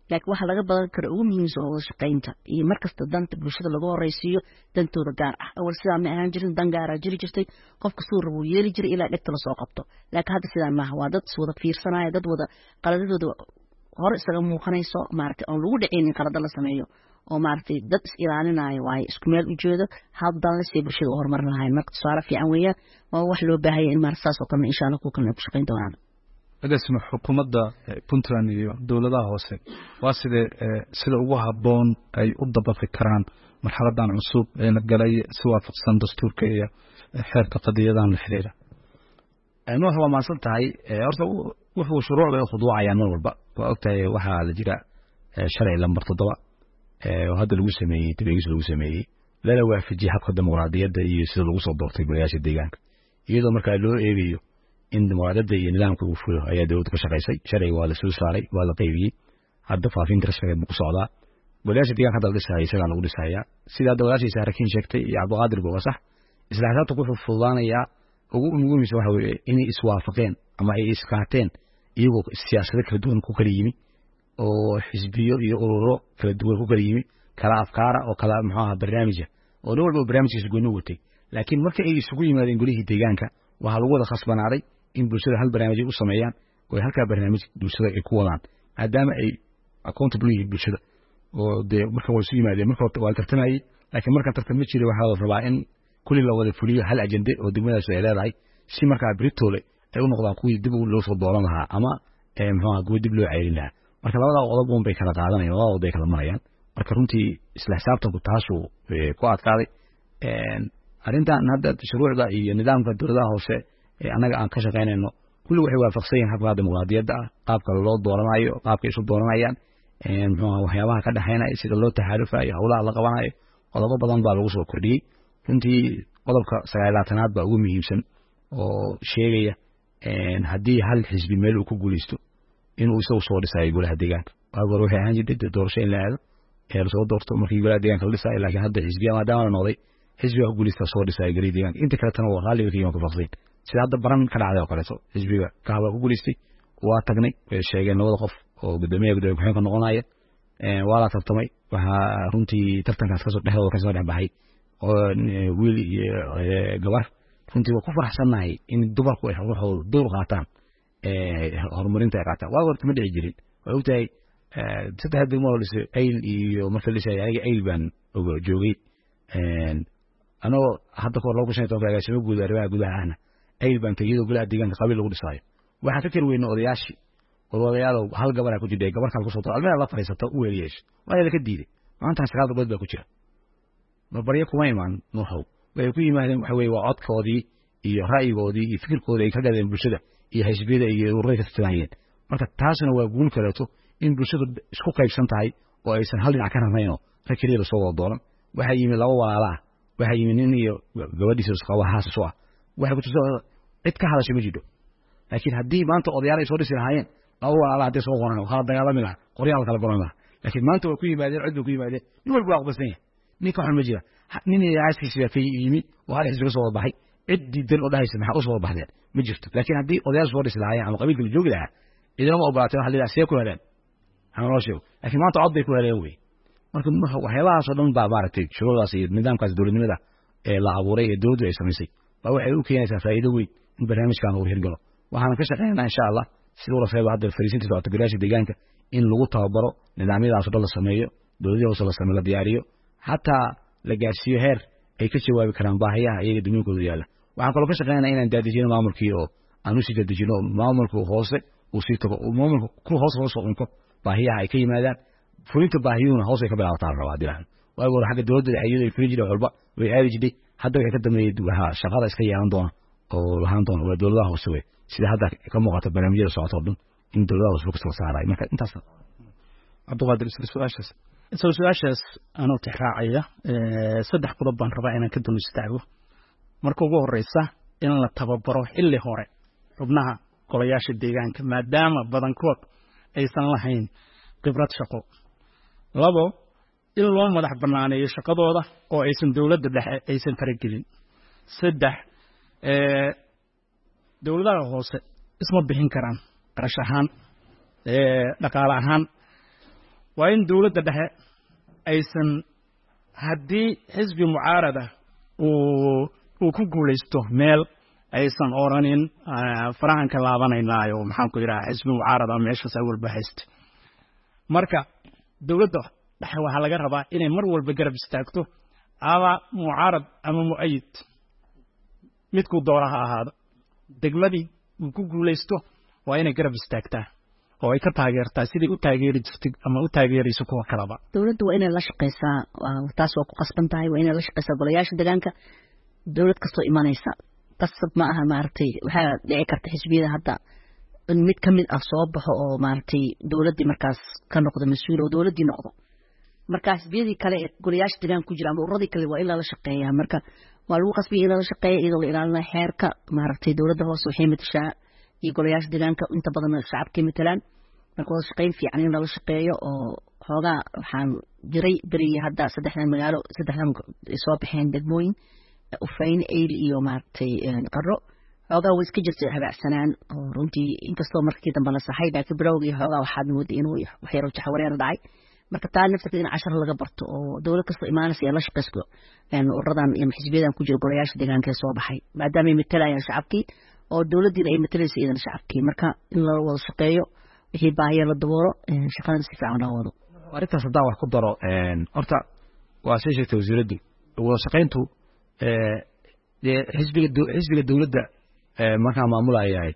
laakiin waxa laga badan karo ugu muhiimsan oo wada shaqaynta iyo markasta danta bulshada lagu horeysiiyo dantooda gaar ah awal sidaa ma ahaan jirin dan gaara jiri jirtay qofka suu rabo yeeli jiray ilaa dhegta la soo qabto laakiin hadda sidaa maaha waa dad wada fiirsanaya dad wada qaladadooda hore isaga muuqanayso maaragtay oon lagu dhacaynin qalada la sameeyo oo maaragtay dad is ilaalinayo waaye isku meel u jeedo haddan la sii bulshada u horumarin lahayn marka tusaale fiican weeyaan waa wax loo baahaya in maaragta saas oo kalena insha allah kuwa kalena ay ku shaqayn doonaan agaasima xukuumadda puntland iyo dowladaha hoose waa sida ugu habboon ay u dabaqi karaan marxaladan cusub ee la galay si waafaqsan dastuurka iyo xeerka qadiyadahan la xiriira nuux waa mahadsan tahay horta wuxuu shuruucda ay khuduucayaan mar walba waa ogtahay waxaa la jira sharci lambar 7 oo hadda lagu sameeyey dibigis lagu sameeyey lala waafajiyay habka dimuqraadiyadda iyo sida lagu soo doortay golayaasha deegaanka iyadoo markaa loo eegayo in dimuqraadiyadda iyo nidaamka uu fulo ayaa dowladda ka shaqaysay sharciga waa la soo saaray waa la qaybiyey hadda faafinta rasmiga ku socdaa golayaasha deegaanka hadda la dhisay isaga lagu dhisayaa sida hadda walaashiisa Harakiin sheegtay iyo Cabdiqaadir Googa sax isla xisaabta wuxuu fududaanayaa ugu muhiimsan waxa weeye inay iswaafaqeen ama ay iskaateen iyagoo siyaasado kala duwan ku kala yimi oo xisbiyo iyo ururo kala duwan ku kala yimi kala afkaara oo kala maxaa barnaamijka oo dowr walba barnaamijkiisa gooni watay laakiin markii ay isugu yimaadeen gulihii deegaanka waxa lagu wada khasbanaaday in bulshada hal barnaamij u sameeyaan oo halka barnaamij bulshada ay ku wadaan maadaama ay accountable yihiin bulshada oo de marka way isu yimaadeen marka waa tartamayay laakiin marka tartamay jiray waxa la rabaa in kulli la wada fuliyo hal ajende oo degmadaas ay leedahay si markaa Britole ay u noqdaan kuwii dib loo soo dooran lahaa ama maxaa kuwii dib loo ceelin lahaa marka labada qodob bay kala qaadanayaan labada qodob bay kala marayaan marka runtii isla xisaabtanku taashu ku adkaaday arrintan hadda shuruucda iyo nidaamka dowladaha hoose anaga aan ka shaqeynayno kulli waxay waafaqsan yihiin habka dimuqraadiyadda qaabka loo dooranayo qaabka isu dooranayaan maxaa waxyaabaha ka dhaxaynaya sida loo taxaalufayo hawlaha la qabanayo qodobo badan baa lagu soo kordhiyey runtii qodobka 9aad baa ugu muhiimsan oo sheegaya haddii hal xisbi meel uu ku guuleysto inuu isagu soo dhisayo golaha deegaanka waagor waxay ahaan jirtay doorasho in la aado ee la soo doorto markii golaha deegaanka la dhisayo laakiin hadda xisbiya maadaama la noqday xisbiga ku guuleysta soo dhisayo golaha deegaanka inta kale tan waa qaaliga iyo ka faqsay sida hadda baran ka dhacday oo kale xisbiga ka haba ku guuleystay waa tagnay way sheegeen labada qof oo gudoomiyaha ku noqonaya waa la tartamay waxa runtii tartankaas ka soo dhaxay oo wiil iyo gabar runtii waa ku faraxsanahay in dumarku ay waxooda door qaataan horumarinta ay qaataan waa warta ma dhici jirin waa ogtahay saddex degmo oo dhisay ayl iyo marka dhisay ayaga ayl baan uga joogay anoo hadda koor lagu shanto gaasimo guud arrimaha gudaha ahna ayl baan tagayay golaha deegaanka qabiil lagu dhisayo waxa ka kirweyno odayaashii odayaalo hal gabar ku jiray gabar kale ku soo almeena la fariisato u weeliyeesh waa la ka diiday maanta shaqada bad baa ku jira barbaryo kuma imaan nuuxow way ku yimaadeen waxa weeye waa codkoodii iyo ra'yigoodii iyo fikirkoodii ay ka gadeen bulshada iyo xisbiyada iyo ururada ka tirsanayeen marka taasna waa guul kaleeto in bulshadu isku qaybsan tahay oo aysan hal dhinac ka rarnayn oo rakiriyo soo wada dooran waxa yimi laba walaalaha waxa yimi nin iyo gabadhiisa isku waxa soo ah waxa ku tusoo cid ka hadashay ma jiro laakiin haddii maanta odayaal ay soo dhisi lahaayeen laba walaalaha hadii soo qoran waxa dagaalami lahaa qoryaal kala goran lahaa laakiin maanta way ku yimaadeen cid ku yimaadeen nin walba waa qasban yahay ninka waxaan ma jira nin yaaskiisa ka yimi waa xisbiga soo baxay cid diidan oo dhahaysa maxaa u soo baxdeen ma jirto laakiin haddii odayaal soo dhisi lahaayeen ama qabiilka la joogi lahaa idinama obolaateen waxa la yiraahdaa ku heleen ama loo sheego laakiin maanta cod bay ku heleen way marka waxyaabahaas oo dhan baa maaragtay shuruudaas iyo nidaamkaas dowladnimada ee la abuuray ee dowladdu ay samaysay baa waxay u keenaysaa faa'iido weyn in barnaamijkan uu hirgalo waxaan ka shaqeynaynaa insha Allah sidoo la reebo hadda fariisinta socota golayaasha deegaanka in lagu tababaro nidaamyadaas oo dhan la sameeyo dowladda hoose la sameeyo la diyaariyo hatta la gaarsiiyo heer ay ka jawaabi karaan baahiyaha iyaga duminkooda yaala waxaan kaloo ka shaqeynaynaa inaan daadejino maamulkii oo aan u sii daadejino maamulka hoose uu sii tago maamulka ku hoose soo unko baahiyaha ay ka yimaadaan fulinta baahiyuuna hoose ka bilaabataa rabaa dilaan waayo war xagga dowladda ayadu ay fulin jireen walba way aadi jiray hadda waxay ka dambeeyay waxa shaqada iska yeelan doona oo lahaan doona waa dowladaha hoose way sida hadda ka muuqata barnaamijyada socota oo dhan in dowladaha hoose ka soo saaray marka intaas Cabdiqaadir su-aashaas anoo tixraacaya saddex qodob baan rabaa inaan ka dul istaago marka ugu horeysa in la tababaro xilli hore xubnaha golayaasha deegaanka maadaama badankood aysan lahayn khibrad shaqo labo in loo madax banaaneeyo shaqadooda oo aysan dowladda dhexe aysan faragelin saddex dowladaha hoose isma bixin karaan qarash ahaan dhaqaale ahaan waa in dawladda dhexe aysan haddii xisbi mucaarada uu ku guulaysto meel aysan oranin farahan ka laabanaynayo maxaan ku yidhaha xisbi mucaarada meeshaas ay walba haysta marka dawladda dhexe waxaa laga rabaa inay mar walba garab istaagto ama mucaarad ama mu'ayid midkuu doona ha ahaado degmadii uu ku guulaysto waa inay garab istaagtaa oo ay ka taageertaa sidii u taageeri jirtay ama u taageerayso kuwa kalaba dawladdu waa inay la shaqaysaa taas waa ku qasban tahay waa inay la shaqaysaa golayaasha deegaanka dawlad kastoo imanaysa qasab ma aha maaragtay waxaa dhici karta xisbiyada hadda in mid ka mid ah soo baxo oo maaragtay dawladdii markaas ka noqdo mas-uul oo dawladdii noqdo marka xisbiyadii kale ee golayaasha deegaanka ku jira ama ururadii kale waa in lala shaqeeyaa marka waa lagu qasbaya in lala shaqeeya iyadoo la ilaalinayo xeerka maaragtay dawladda hoose waxay matashaa iyo golayaasha deegaanka inta badan shacabkay matalaan marka wada shaqayn fiican in lala shaqeeyo oo xoogaa waxaan jiray berigii hadda saddexdan soo baxeen degmooyin ufayn eyl iyo maaragtay qaro xoogaa way iska jirta habacsanaan oo runtii inkastoo markii dambe la saxay laakiin bilowgii xoogaa waxaad mooday inuu waxyaro jaxwareer dhacay marka taa naftirkeeda in cashar laga barto oo dawlad kastoo imaanaysa ee la shaqaysto ururadan iyo xisbiyadan ku jira golayaasha deegaanka ee soo baxay maadaama ay matalayaan shacabkii oo dawladdiina ay matalaysa iyadan shacabkii marka in la wada shaqeeyo wixii baahiya la daboolo shaqadana si fiican loo wado arrintaas haddaan wax ku daro horta waa sii sheegtay wasiiraddu wada shaqayntu xisbiga dawladda markaa maamulayahay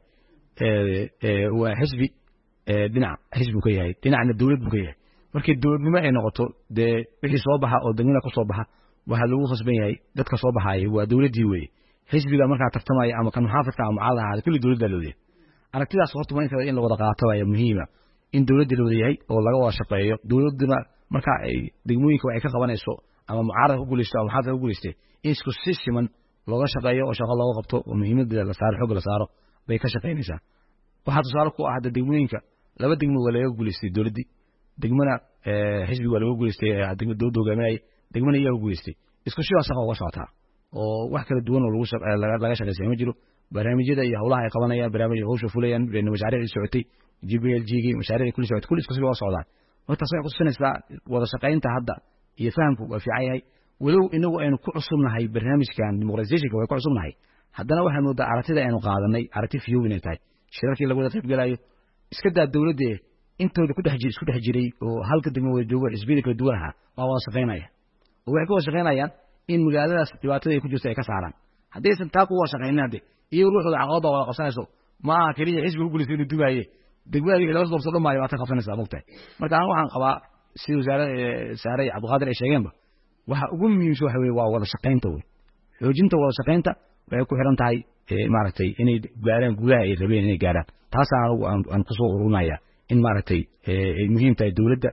waa xisbi dhinac xisbi ka yahay dhinacna dawlad buu ka yahay markii dawladnimo ay noqoto dee wixii soo baxa oo degmada ku soo baxa waxaa lagu khasban yahay dadka soo baxaaya waa dawladdii weeye xisbiga markaa tartamaya ama kan muxaafidka ama mucaarad ahaada kulli dawladda la wadayahay aragtidaas horta waa in la wada qaato ayaa muhiima in dawladda la wada yahay oo laga wada shaqeeyo dawladduna markaa ay degmooyinka waxay ka qabanayso ama mucaarad ku guulaysto ama muxaafid ku guulaystay in isku si siman looga shaqeeyo oo shaqo looga qabto oo muhiimadda la saaro xooga la saaro bay ka shaqaynaysaa waxaa tusaale ku ah hadda degmooyinka laba degmo waa laga guulaystay dawladdii degmana xisbiga waa laga guulaystay dawladda hogaaminayay degmana iyaa guulaystay isku sidaa shaqa uga socotaa oo wax kala duwan oo laga shaqaysay ma jiro barnaamijyada iyo howlaha ay qabanayaan barnaamijyada hawsha fulayaan mashaariicdii socotay GBLG-gii mashaariicdii kulli socotay kulli isku sidaa socdaan marka taas waxay kutusinaysaa wada shaqaynta hadda iyo fahamku waa fiican yahay walow inagu aynu ku cusubnahay barnaamijkan dimuqraasiyaashinka way ku cusubnahay haddana waxaan moodaa aragtida aynu qaadanay aragti fiyow inay tahay shirarkii lagu wada qaybgalayo iska daa dawladda intooda isku dhex jiray oo halka degmo wada joogo xisbiyada kala duwan ahaa waa wada shaqaynaya oo waxay ku wada shaqaynayaan in magaaladaas dhibaatada ay ku jirto ay ka saaraan haddaysan taa ku wada shaqaynin hadde iyo ruuxooda caqabada wada qabsanayso ma aha keliya xisbiga ku guulaystay inuu dugaaye degmada wixii laga soo doorso dhamaayo waa ta qabsanaysaa mogtahay marka aniga waxaan qabaa sida wasaare saare cabdiqaadir ay sheegeenba waxa ugu muhiimsan waxa weeye waa wada shaqaynta wey xoojinta wada shaqaynta waxay ku xiran tahay maaragtay inay gaaraan gudaha ay rabeen inay gaaraan taasaan anigu aan kusoo ururinayaa in maaragtay ay muhiim tahay dawladda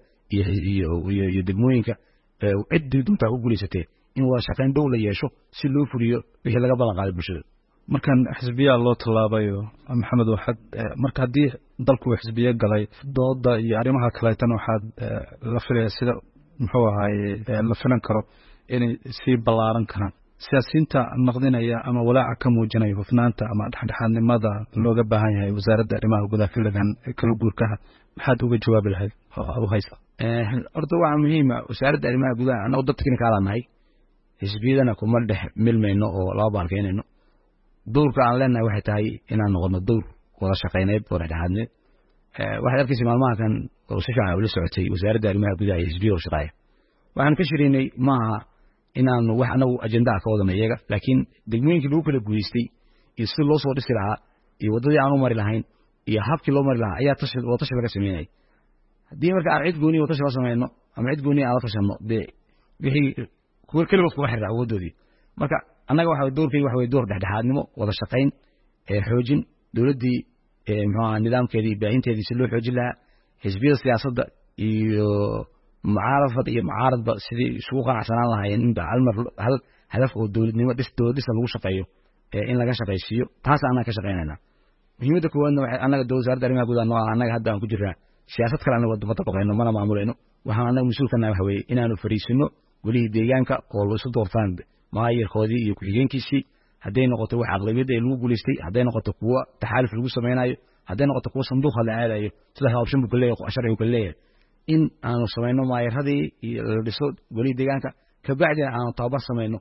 iyo degmooyinka ciddii duntaa ku guulaysatee in wada shaqayn dhow la yeesho si loo fuliyo wixii laga ballan qaaday bulshada markan xisbiyaa loo tallaabayo maxamed waxaad marka haddii dalku uu xisbiye galay dooda iyo arrimaha kaleetan waxaad la filaya sida muxuu ahaaye la filan karo inay sii ballaaran karaan siyaasiyiinta naqdinaya ama walaaca ka muujinaya hufnaanta ama dhexdhexaadnimada looga baahan yahay wasaaradda arrimaha gudaha xilligan kala guurkaha maxaad uga jawaabi lahayd u haysa horta waxaa muhiima wasaaradda arrimaha gudaha annagu dad teknikaadaa nahay xisbiyadana kuma dhex milmayno oo laba baalkeynayno dowrka aan leenahay waxay tahay inaan noqono dowr wada shaqayneed oo dhexdhexaadneed waxaad arkaysa maalmaha kan oo si fiican ula socotay wasaaradda arrimaha gudaha iyo xisbiya oo shaqaaya waxaan ka shiraynay maaha inaanu wax anagu ajendaa ka wadano iyaga laakiin degmooyinkii lagu kala gudaystay iyo sidii loo soo dhisi lahaa iyo waddadii aan u mari lahayn iyo habkii loo mari lahaa ayaa watashi laga sameynayay haddii marka aan cid gooniya watashi la samayno ama cid gooniya aan la tashanno dee wixii keligood kuma xirra awooddoodii marka annaga waxa doorkayga waxa weye door dhexdhexaadnimo wada shaqayn xoojin dowladdii muxuu ahaa nidaamkeedii baahinteedii si loo xoojin lahaa xisbiyada siyaasadda iyo mucaarafad iyo mucaaradba sidii isugu qanacsanaan lahaayeen in hal hadaf oo dowladnimo dowladisa lagu shaqeeyo in laga shaqaysiiyo taas annaga ka shaqaynaynaa muhiimadda koowaadna waxay annaga wasaaradda arrimaha gudaha noo ah annaga hadda aan ku jirnaa siyaasad kale annaga wadama dabaqayno mana maamulayno waxaan annaga mas-uulkanaha waxa weeye inaanu fariisino welihii deegaanka oo la isu doortaan maayirkoodii iyo ku-xigeenkiisii hadday noqoto wax aqlabiyadda ee lagu guulaystay hadday noqoto kuwa taxaaluf lagu samaynayo hadday noqoto kuwa sanduuqa la aadayo sida habshan buu ka leeyahay sharcigu ka leeyahay in aanu samayno maayaradii iyo la dhiso golihii deegaanka kabacdina aanu tababar samayno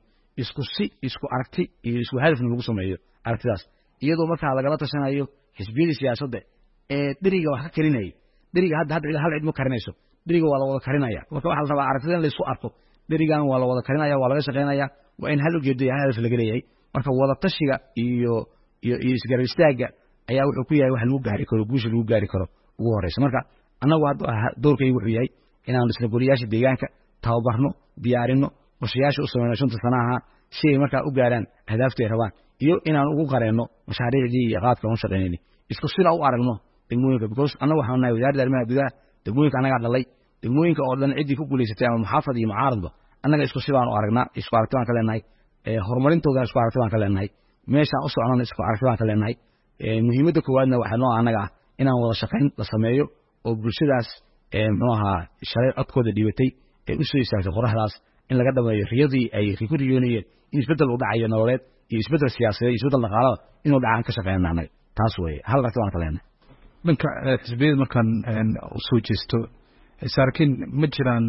isku aragti iyo isku hadafna lagu sameeyo aragtidaas iyadoo markaa lagala tashanayo xisbiyadii siyaasadda ee dheriga wax ka karinayay dheriga hadda hal cid ma karinayso dheriga waa la wada karinaya marka waxaa la rabaa aragtida in la isku arko dherigan waa la wada karinaya waa laga shaqaynaya waa in hal ujeedo iyo hal hadaf laga leeyahay marka wada tashiga iyo isgarab istaagga ayaa wuxuu ku yahay wax lagu gaari karo guusha lagu gaari karo ugu horeysa marka annagu hadda doorkaygu wuxuu yahay inaan dhisno goliyaasha deegaanka tababarno diyaarino qorshayaasha u samayno 5 sanaha si ay markaa u gaaraan ahdaafta ay rabaan iyo inaan ugu qareenno mashaariicdii iyo qaabka aan shaqaynayno isku sida u aragno degmooyinka because annagu waxaan nahay wasaaradda arrimaha gudaha degmooyinka anaga dhalay degmooyinka oo dhan cidii ku guuleysatay ama muxaafad iyo mucaaradba annaga isku sidaan u aragnaa isku aragti baan ka leenahay horumarintooda isku aragti baan ka leenahay meeshaan u soconana isku aragti baan ka leenahay muhiimadda koowaadna waxaa noo annaga inaan wada shaqayn la sameeyo oo bulshadaas muxuu ahaa shalay codkooda dhibatay ee u soo istaagtay qoraxdaas in laga dhameeyo riyadii ay ku riyoonayeen in isbeddel u dhacayo nololeed iyo isbeddel siyaasadeed iyo isbeddel dhaqaale inuu dhacaan ka shaqeynaa annaga taas weeye hal aragti baan ka leenahay dhanka xisbiyada markaan u soo jeesto saarkiin ma jiraan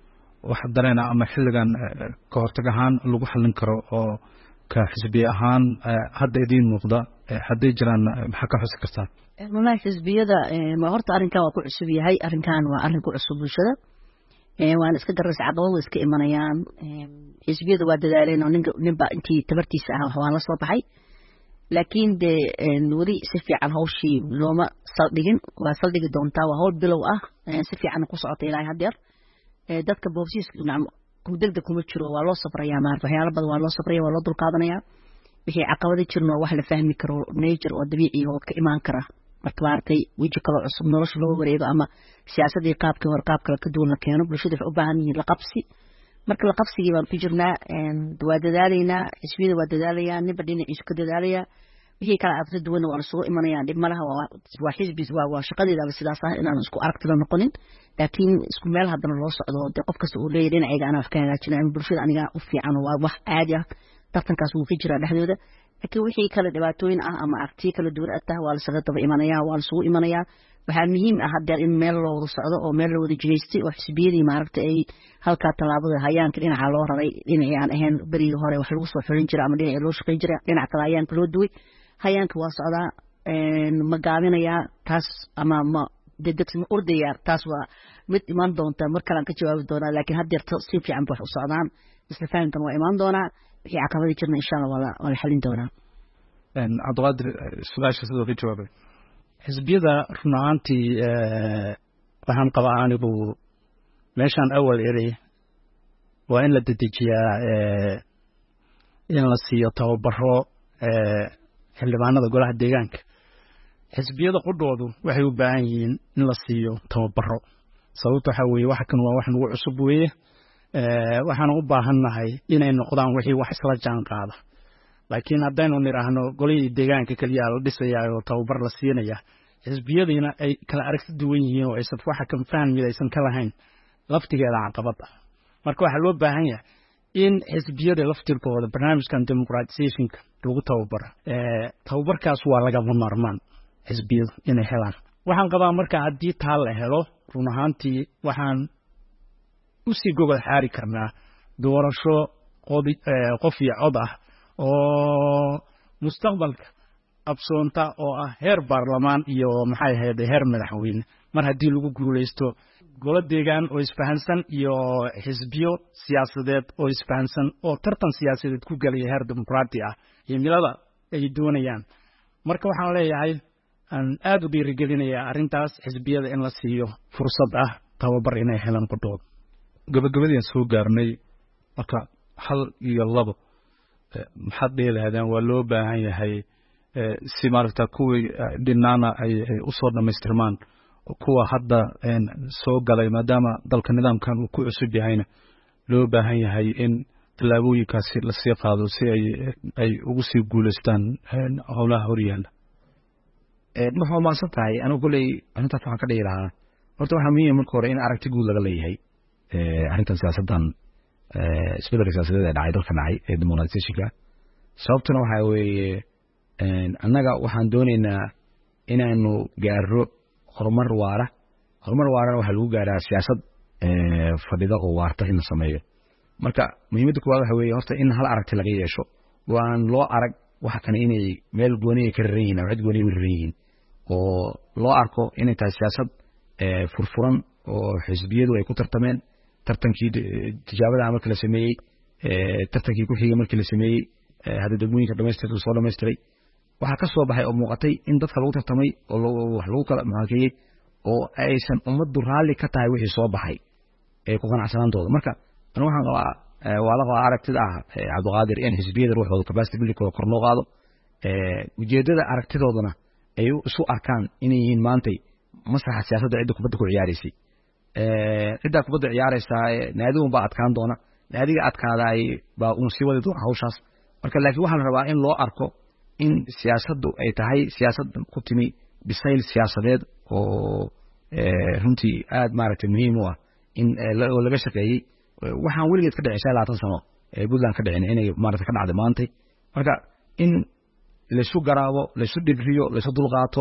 wax dareena ama xilligan ka hortag ahaan lagu xallin karo oo ka xisbi ahaan hadda idiin muuqda hadday jiraan maxaa ka xusi kartaa wallahi xisbiyada horta arrinkan waa ku cusub yahay arrinkan waa arrin ku cusub bulshada waan iska garaysa caqabado iska imanayaan xisbiyada waa dadaaleen oo ninba intii tabartiisa ah waan la soo baxay laakiin de weli si fiican hawshii looma saldhigin waa saldhigi doontaa waa hawl bilow ah si fiican ku socota ilaa haddeer dadka boobsiiska degdeg kuma jiro waa loo safrayaa maarta waxyaalo badan waa loo safraya waa loo dulqaadanaya wixii caqabado jirna waa wax la fahmi karo nature oo dabiici oo ka imaan kara marka maartay weji kale cusub nolosha loo wareego ama siyaasadii qaabkii hore qaab kale ka duwan la keeno bulshada waxay u baahan yihiin la qabsi marka la qabsigii baan ku jirnaa waa dadaalaynaa xisbiyada waa dadaalayaan ninba dhinaciisu ka dadaalaya wixii kale aragti duwanna waa isugu imanayaan dhib malaha waa xisbi waa shaqadeedaba sidaas ah inaan isku aragtida noqonin laakiin isku meel haddana loo socdo dee qof kasta uu leeyahay dhinacayga anaa wax ka hagaajinaya in bulshada aniga u fiican waa wax caadi ah tartankaas wuu ka jiraa dhexdooda laakiin wixii kale dhibaatooyin ah ama aragtiyo kala duwan ah waa lasaga daba imanayaa waa lasugu imanayaa waxaa muhiim ah haddeer in meel loo wada socdo oo meel la wada jihaystay oo xisbiyadii maaragta ay halkaa tallaabada hayaanka dhinaca loo raray dhinacii aan ahayn berigii hore wax lagu soo xirin jiray ama dhinacii loo shaqayn jiray dhinac kale hayaanka loo duway hayaanka waa socdaa ma gaabinayaa taas ama ma dedegsi ma ordayaa taas waa mid imaan doonta mar kale aan ka jawaabi doonaa laakiin haddeer si fiican ba wax u socdaan isla fahamkan waa imaan doonaa wixii caqabadii jirna insha allah waa la xalin doonaa cabdiqaadir su-aasha sidoo ka jawaabay xisbiyada run ahaantii waxaan qabaa anigu meeshaan awal eri waa in la dedejiyaa in la siiyo tababaro xildhibaanada golaha deegaanka xisbiyada qudhoodu waxay u baahan yihiin in la siiyo tababaro sababta waxaa weeye wax kan waa wax nagu cusub weeye waxaan u baahannahay inay noqdaan wixii wax isla jaan qaada laakiin haddaynu nidhaahno golihii deegaanka keliya la dhisayaa oo tababar la siinaya xisbiyadiina ay kala aragti duwan yihiin oo aysan waxa kan fahmid aysan ka lahayn laftigeeda caqabad ah marka waxaa loo baahan yahay in xisbiyada laftirkooda barnaamijkan democratizationka lagu tababaro tababarkaas waa lagama maarmaan xisbiyadu inay helaan waxaan qabaa marka haddii taa la helo run ahaantii waxaan usii gogol xaari karnaa doorasho qof iyo cod ah oo mustaqbalka absoonta oo ah heer baarlamaan iyo maxay ahayd heer madaxweyne mar haddii lagu guuleysto golo deegaan oo isfahansan iyo xisbiyo siyaasadeed oo isfahansan oo tartan siyaasadeed ku galaya heer dimuqraati ah himilada ay doonayaan marka waxaan leeyahay aan aad u dhiirigelinayaa arrintaas xisbiyada in la siiyo fursad ah tababar inay helaan qudhood gabagabadii aan soo gaarnay marka hal iyo labo maxaad dhihi lahaydeen waa loo baahan yahay si maaragta kuwii dhinaana ay u soo dhammaystirmaan kuwa hadda soo galay maadaama dalka nidaamkan uu ku cusub yahayna loo baahan yahay in tallaabooyinkaasi lasii qaado si ay ugu sii guulaystaan howlaha horyaalla waxaa maadsan tahay anigu kolley arrintaas waxaan ka dhihi lahaa horta waxaa muhiim marka hore in aragti guud laga leeyahay arrintan siyaasaddan isbeddelka siyaasadeed ee dhacay dalka dhacay ee demonetizationka sababtuna waxaa weeye annaga waxaan doonaynaa inaanu gaaro horumar waara horumar waarana waxa lagu gaaraa siyaasad fadhida oo waarta in la sameeyo marka muhiimadda koowaad waxa weeye horta in hal aragti laga yeesho waan loo arag waxa kan inay meel gooniye ka raran yihiin ama cid gooniye u raran yihiin oo loo arko inay tahay siyaasad furfuran oo xisbiyadu ay ku tartameen tartankii tijaabada markii la sameeyey tartankii ku xigay markii la sameeyey hadda degmooyinka dhamaystiray soo dhamaystiray waxaa ka soo baxay oo muuqatay in dadka lagu tartamay oo wax lagu kala maxaakeeyey oo aysan ummaddu raalli ka tahay wixii soo baxay ee ku qanacsanaantooda marka anu waxaan qabaa waa la qabaa aragtida cabdiqaadir in xisbiyada ruuxooda capacity building kor loo qaado ujeedada aragtidoodana ay isu arkaan inay yihiin maantay masraxa siyaasadda cidda kubadda ku ciyaaraysay ciddaa kubadda ciyaaraysaa naadigun baa adkaan doona naadiga adkaadaay baa uun sii wadi doona hawshaas marka laakiin waxaa la rabaa in loo arko in siyaasaddu ay tahay siyaasad ku timi bisayl siyaasadeed oo runtii aad maaragtay muhiim u ah in laga shaqeeyey waxaan weligeed ka dhicin 20 sano ee Puntland ka dhicin inay maaragtay ka dhacday maantay marka in la isu garaabo la isu dhigriyo la isu dulqaato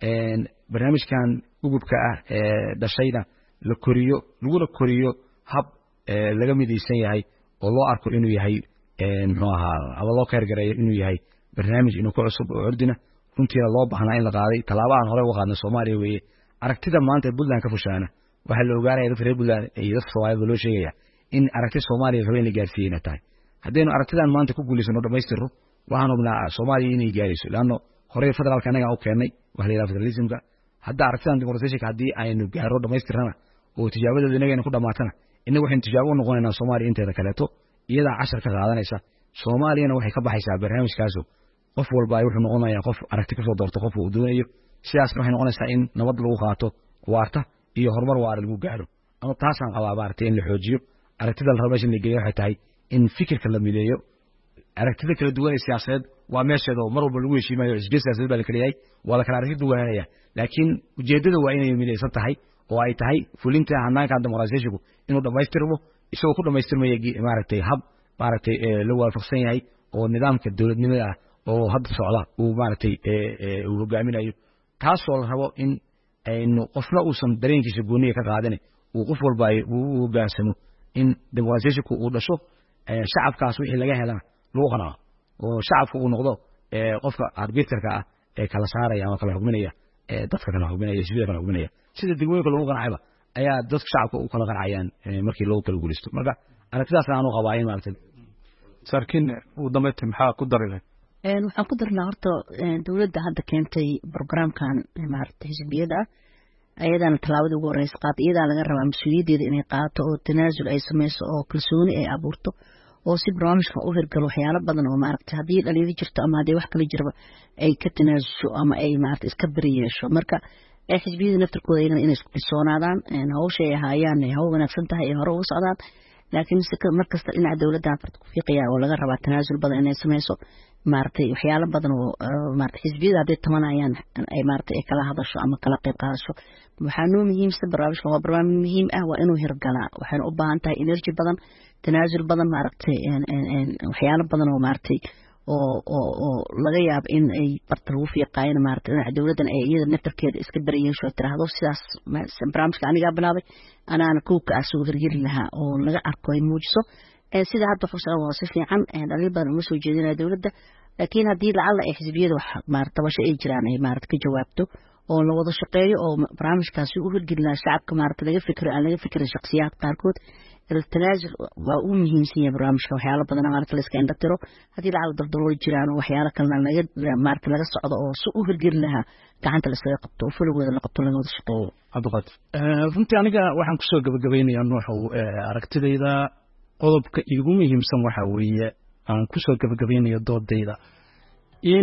barnaamijkan gubka ah dhashayna la koriyo laguna koriyo hab laga midaysan yahay oo loo arko inuu yahay muxuu ahaa ama loo kaargareeyo inuu yahay barnaamij inuu ku cusub oo ordina runtiina loo baahnaa in la qaaday talaabaan hore u qaadnay Soomaaliya weeye aragtida maanta Puntland ka fushaana waxa la ogaanaya dadka reer Puntland iyo dadka Soomaaliya loo sheegaya in aragtida Soomaaliya rabeen la gaarsiiyay tahay haddaynu aragtidan maanta ku guuleysano dhamaystirro waxaan ognahay Soomaaliya inay gaarayso laano hore federaalka anaga u keenay wax la yiraahdo federalismka hadda aragtidan dimuqraadiyadda haddii aynu gaaro dhamaystirana oo tijaabadeeda inaga ku dhamaatana inagu waxaan tijaabo noqonaynaa Soomaaliya inteeda kaleeto iyada 10 ka qaadanaysa Soomaaliyana waxay ka baxaysaa barnaamijkaas qof walba ay wuxuu noqonayaa qof aragti ka soo doorto qof uu doonayo sidaas waxay noqonaysaa in nabad lagu qaato waarta iyo horumar waara lagu gaaro ama taasaan qabaa baartay in la xoojiyo aragtida la rabo in la geeyo waxay tahay in fikirka la mideeyo aragtida kala duwan ee siyaasadeed waa meesheeda oo mar walba lagu heshiimayo isgees siyaasadeed baa la kaleeyay waa la kala aragti duwanaya laakiin ujeedada waa inay midaysan tahay oo ay tahay fulinta hanaanka dimuqraadiyadda inuu dhamaystirmo isagoo ku dhamaystirmaya maaragtay hab maaragtay la waafaqsan yahay oo nidaamka dawladnimada ah oo hadda socda uu maaragtay uu hogaaminayo taas oo la rabo in aynu qofna uusan dareenkiisa gooniga ka qaadan uu qof walba uu hogaansamo in dimuqraadiyadda uu dhasho shacabkaas wixii laga helana loo qanaa oo shacabku uu noqdo qofka arbitrka ah ee kala saaraya ama kala xukminaya dadka kala xukminaya sidoo kale xukminaya sida degmooyinka lagu qanacayba ayaa dadka shacabka u kala qanacayaan markii loo kala guulaysto marka aragtidaas aanu qabaa in maaragtay sarkin uu dambeeyay maxaa ku darilay waxaan ku darnaa horta dawladda hadda keentay programkan maaragtay xisbiyada ayadana talaabada ugu horeysa qaad iyada laga rabaa mas'uuliyaddeeda inay qaato oo tanaasul ay sameyso oo kalsooni ay abuurto oo si barnaamijka u hirgalo waxyaalo badan oo maaragtay haddii dhaliilo jirto ama haddii wax kale jirba ay ka tanaasusho ama ay maaragtay iska bari yeesho marka xisbiyada naftarkooda inay isku kalsoonaadaan hawsha ay haayaan ay hawl wanaagsan tahay ay hore ugu socdaan laakiin markasta dhinaca dawladda farta ku fiiqaya oo laga rabaa tanaasul badan inay sameyso maaragtay waxyaalo badan oo maaragtay xisbiyada hadday tamanayaan ay maaragtay ay kala hadasho ama kala qayb qaadasho waxaa noo muhiimsan barnaamijka waa barnaamij muhiim ah waa inuu hirgalaa waxayna u baahan tahay energy badan tanaasul badan maaragtay waxyaalo badan oo maaragtay oo laga yaabo in ay barta lagu fiiqaayeen maaragtay dhinaca dawladdan ay iyada naftarkeeda iska barayeesho tiraahdo sidaas barnaamijka anigaa bilaabay anaana kuwka soo hirgeli lahaa oo laga arko ay muujiso sida hadda xusan waa si fiican dhaliil badan uma soo jeedinaya dawladda laakiin haddii lacala ay xisbiyada wax maaragtay tabasho ay jiraan ay maaragtay ka jawaabto oo la wada shaqeeyo oo barnaamijkaasi u hirgeli lahaa shacabka maaragtay laga fikiro aan laga fikirin shakhsiyaad qaarkood التنازل وأمهم سيا برامج وحياة بدنا مارك لسكان دكتورو هذه العودة دردروا الجيران وحياة كلنا نجد مارك لسه صعدة أو سوء الجير لها كعنت لسه قطوا فلو وإذا لقطوا لنا وتشطوا عبد القادر فهمت يعني وحن كسر قبلين يعني نوح عرفت إذا قلب يقومهم سموا حوية عن كسر قبلين يضاد إذا إن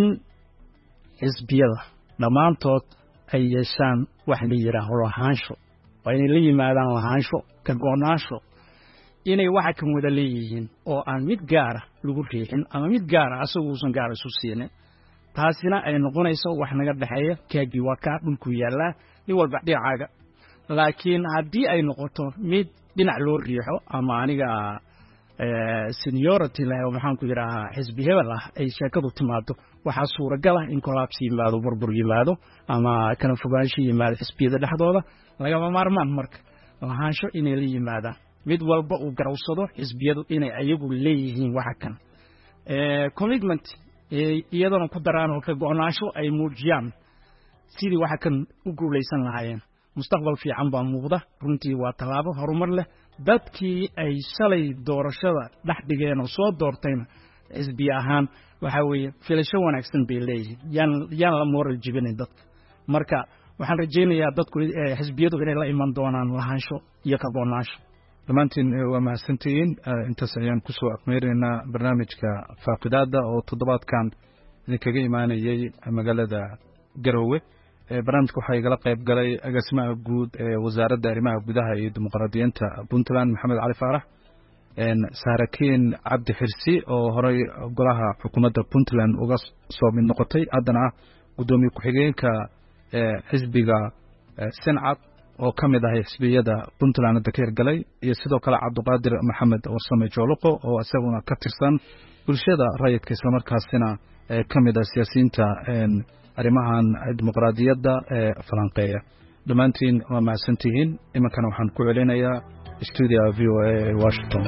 إسبيا لما أنتظر أي شان واحد يراه روحانشو وإن اللي ما دام روحانشو كقناشو inay waxa ka wada leeyihiin oo aan mid gaar ah lagu riixin ama mid gaar ah asagoo uusan gaar isu siinin taasina ay noqonayso wax naga dhaxeeya kaagi waa ka dhulku yaala ni walba dhicaaga laakiin haddii ay noqoto mid dhinac loo riixo ama aniga seniority la maxaan ku yiraahdaa xisbi hebel ah ay sheekadu timaado waxaa suuragal ah in collapse yimaado burbur yimaado ama kala fogaansho yimaado xisbiyada dhexdooda lagama maarmaan marka lahaansho inay la yimaadaan mid walba uu garawsado xisbiyadu inay ayagu leeyihiin waxa kan commitment iyadana ku daraan oo ka go'naansho ay muujiyaan sidii waxa kan u guuleysan lahaayeen mustaqbal fiican baa muuqda runtii waa talaabo horumar leh dadkii ay shalay doorashada dhex dhigeen oo soo doortayna xisbi ahaan waxa weeye filasho wanaagsan bay leeyihiin yaan la moral jibinin dadka marka waxaan rajaynayaa dadku xisbiyadu inay la iman doonaan lahaansho iyo ka go'naansho dhammaantiin waa mahadsantihiin intaas ayaan kusoo aqmeynaynaa barnaamijka faaqidaada oo toddobaadkan idinkaga imaanayay magaalada Garowe barnaamijka waxaa igala qayb galay agaasimaha guud ee wasaaradda arrimaha gudaha iyo dimuqraadiyiinta Puntland Maxamed Cali Faarax Saarakiin Cabdi Xirsi oo horay golaha xukuumadda Puntland uga soo mid noqotay haddana gudoomiye ku-xigeenka xisbiga Sencad oo ka mid ah xisbiyada Puntland ka hirgalay iyo sidoo kale Cabdiqaadir Maxamed Warsame Jooloqo oo asaguna ka tirsan bulshada rayidka isla markaasina ka mid ah siyaasiyiinta arrimahan dimuqraadiyadda falanqeeya dhammaantiin waa mahadsantihiin imankana waxaan ku celinayaa studio VOA Washington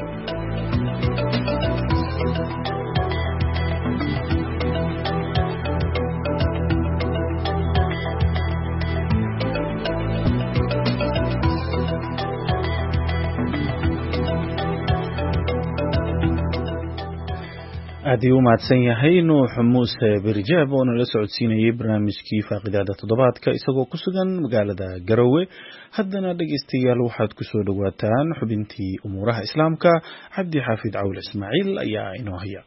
aad ayuu u mahadsan yahay Nuux Muuse Birjaab oo nala socodsiinayay barnaamijkii faaqidaada toddobaadka isagoo ku sugan magaalada Garowe haddana dhageystayaal waxaad ku soo dhawaataan xubintii umuuraha islaamka Cabdi Xaafid Cawl Ismaaciil ayaa inoo haya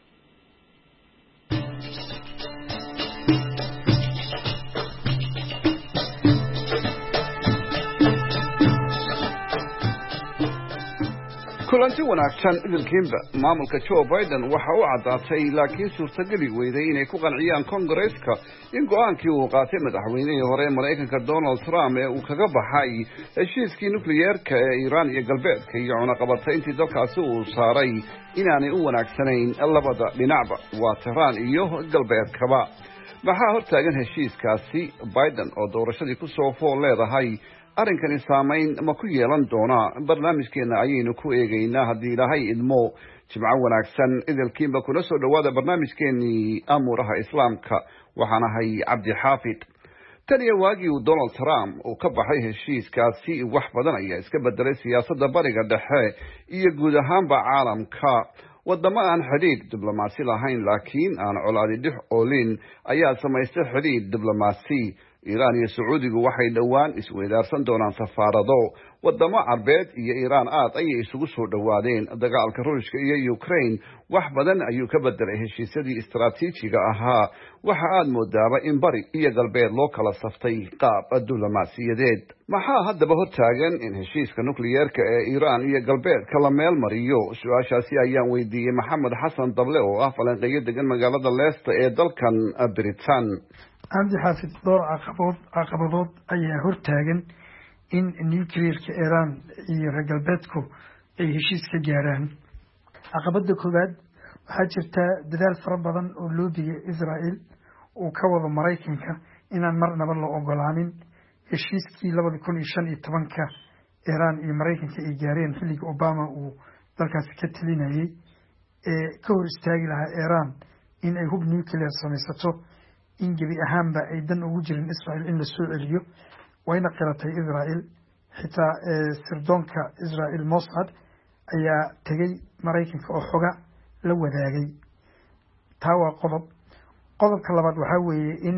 kulanti wanaagsan idilkiinba maamulka Joe Biden waxa uu cadaatay laakiin suurtageli weyday inay ku qanciyaan Congress-ka in go'aankii uu qaatay madaxweynihii hore Mareykanka Donald Trump ee uu kaga baxay heshiiskii nukliyeerka ee Iran iyo galbeedka iyo cunaqabatayntii dalkaasi uu saaray inaanay u wanaagsanayn labada dhinacba waa Tehran iyo galbeedkaba maxaa hortaagan heshiiskaasi Biden oo doorashadii ku soo fool leedahay arrinkani saameyn ma ku yeelan doona barnaamijkeena ayaynu ku eegaynaa haddii ilaahay idmo jimco wanaagsan idilkiinba kuna soo dhawaada barnaamijkeenii amuuraha islaamka waxaan ahay Cabdi Xaafid tan iyo waagii uu Donald Trump uu ka baxay heshiiskaasi wax badan ayaa iska bedelay siyaasadda bariga dhexe iyo guud ahaanba caalamka wadamo aan xidhiidh diblomaasi lahayn laakiin aan colaadi dhex oolin ayaa samaystay xidhiidh diblomaasi Iran iyo Sacuudigu waxay dhawaan isweydaarsan doonaan safaarado wadamo Carbeed iyo Iran aad ayay isugu soo dhawaadeen dagaalka Ruushka iyo Ukraine wax badan ayuu ka bedelay heshiisyadii istiraatiijiga ahaa waxa aad moodaaba in bari iyo galbeed loo kala saftay qaab diblomaasiyadeed maxaa haddaba hortaagan in heshiiska nukliyeerka ee Iran iyo galbeedka la meel mariyo su'aashaasi ayaan weydiiyay Maxamed Xasan Dable oo ah falanqeeyo degan magaalada Leicester ee dalkan Britain Cabdi Xaafid door caqabadood ayaa hortaagan in nuclearka Iran iyo reer galbeedku ay heshiis ka gaaraan caqabada koowaad waxaa jirta dadaal fara badan oo loobiga Israel uu ka wado Mareykanka inaan marnaba la ogolaanin heshiiskii 2015 Iran iyo Mareykanka ay gaareen xilliga Obama uu dalkaas ka talinayay ee ka hor istaagi lahaa Iran in ay hub nuclear samaysato in gebi ahaanba ay dan ugu jirin Israel in la soo celiyo wayna qiratay Israel xitaa sirdoonka Israel Mossad ayaa tagay Mareykanka oo xoga la wadaagay taa waa qodobka labaad waxa weeye in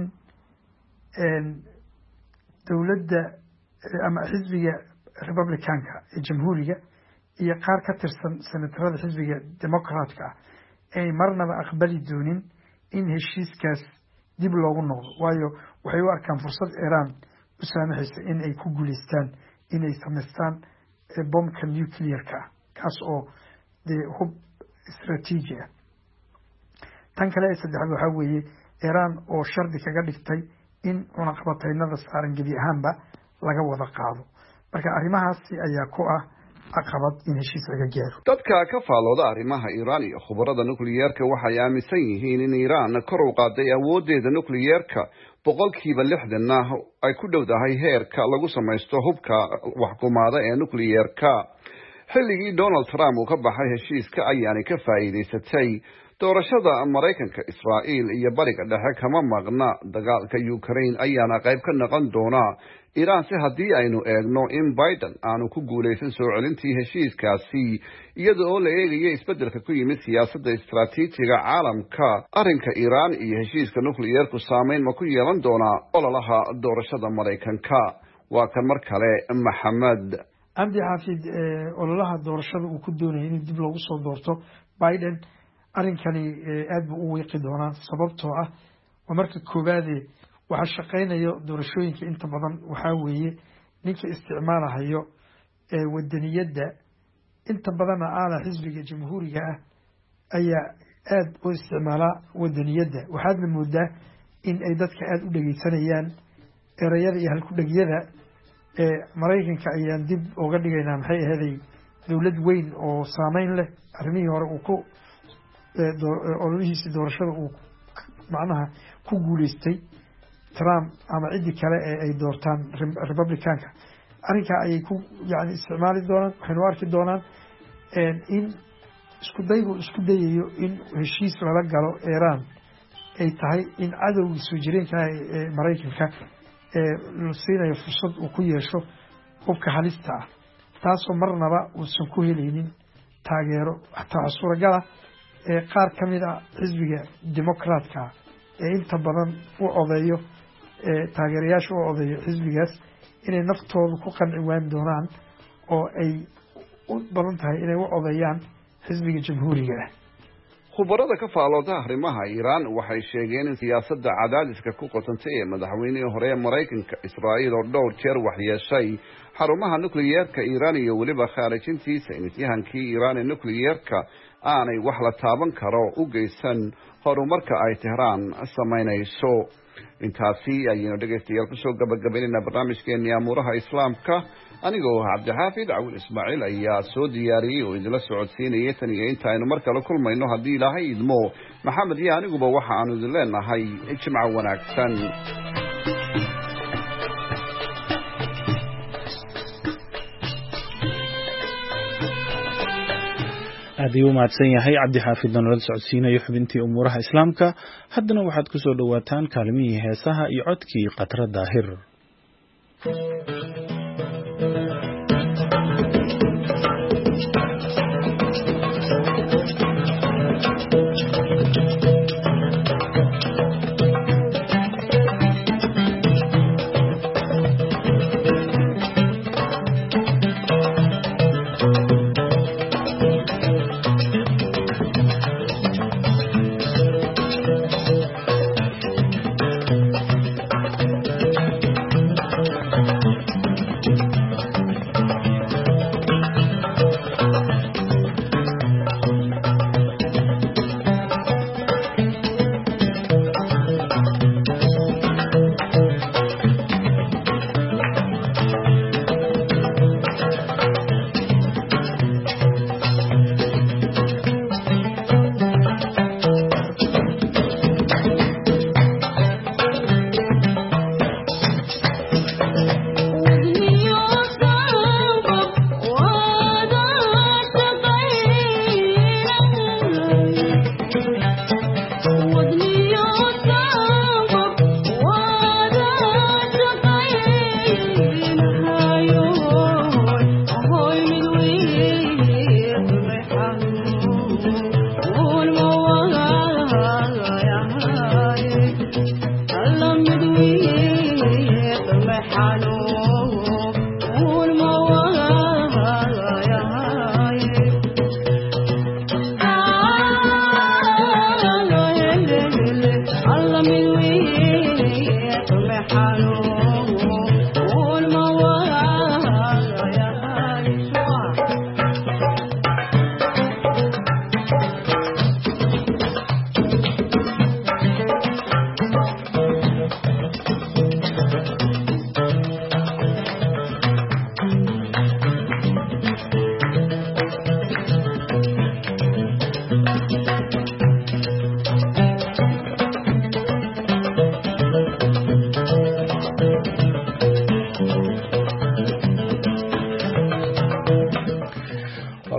dawladda ama xisbiga Republicanka ee jamhuuriga iyo qaar ka tirsan senatarada xisbiga Democratka ay marnaba aqbali doonin in heshiiskaas dib loogu noqdo waayo waxay u arkaan fursad Iran u saamaxaysa in ay ku guuleystaan inay samaystaan bombka nuclearka kaas oo hub istiraatiiji ah tan kale saddexaad waxa weeye Iran oo shardi kaga dhigtay in cunaqabataynada saaran gebi ahaanba laga wada qaado marka arrimahaasi ayaa ku ah caqabad in heshiis laga gaaro. dadka ka faalooda arrimaha Iiraan iyo khubarada nukliyeerka waxay aaminsan yihiin in Iiraan kor u qaaday awoodeeda nukliyeerka boqolkiiba 60 ay ku dhowdahay heerka lagu samaysto hubka waxkumaada ee nukliyeerka. xilligii Donald Trump uu ka baxay heshiiska ayaanay ka faa'iideysatay doorashada Mareykanka, Israa'iil iyo Bariga Dhexe kama maqna dagaalka Ukraine ayaana qayb ka noqon doona Iiraan si haddii aynu eegno in Biden aanu ku guuleysan soo celintii heshiiskaasi iyadoo la eegayo isbeddelka ku yimid siyaasadda istiraatiijiga caalamka. arrinka Iiraan iyo heshiiska nukliyeerku saameyn ma ku yeelan doonaa ololaha doorashada Mareykanka? waa kan mar kale Maxamed Cabdi Xaafid. ololaha doorashada uu ku doonayay in dib loogu soo doorto Biden arrinkani aad buu u wiiqi doonaa sababtoo ah marka koowaad waxa shaqeynayo doorashooyinka inta badan waxa weeye ninka isticmaalahayo wadaniyadda inta badan aala xisbiga jamhuuriga ah ayaa aad u isticmaala wadaniyadda. waxaadna moodaa in ay dadka aad u dhageysanayaan erayada iyo halku-dhagyada Mareykanka ayaan dib uga dhigaynaa maxay ahaday dowlad weyn oo saameyn leh. arrimihii hore uu ku ololihiisii doorashada uu macnaha ku guuleystay Trump ama cidii kale ee ay doortaan Republicanka, arrinkaa ayay ku yani isticmaali doonaan. waxaynu arki doonaan in isku dayayo in heshiis lala galo Iiraan ay tahay in cadowgii soo jireenka ee Mareykanka la siinayo fursad uu ku yeesho hubka halista ah, taasoo marnaba uusan ku helaynin taageero. xataa suuragala qaar ka mid ah xisbiga Democratka ee inta badan u odeeyo taageerayaasha u odeeyo xisbigaas inay naftooda ku qanci waan doonaan oo ay u badan tahay inay u odeeyaan xisbiga jamhuuriga ah. khubarada ka faalooda arrimaha Iiraan waxay sheegeen in siyaasadda cadaadiska ku qotantay ee madaxweynihii hore ee Mareykanka Israa'iil oo dhowr jeer waxyeeshay xarumaha nukliyeerka Iiraan iyo weliba khaarijintiisa intihankii Iiraan ee nukliyeerka aanay wax la taaban karo u geysan horumarka ay Tehraan samaynayso. intaasi ayaynu dhegeystayaal kusoo gabagabaynayna barnaamijkeennii amuuraha islaamka. anigoo Cabdixaafid Cawil Ismaaciil ayaa soo diyaariyey oo idinla socodsiinayay tan iyo inta aynu mar kale kulmayno haddii Ilaahay idmo. Maxamed iyo aniguba waxa aanu idin leenahay jimco wanaagsan. aad ayuu mahadsan yahay Cabdi Xaafid oo nala socodsiinayo xubintii umuuraha islaamka. haddana waxaad ku soo dhawaataan kaalmihii heesaha iyo codkii Qatra Daahir.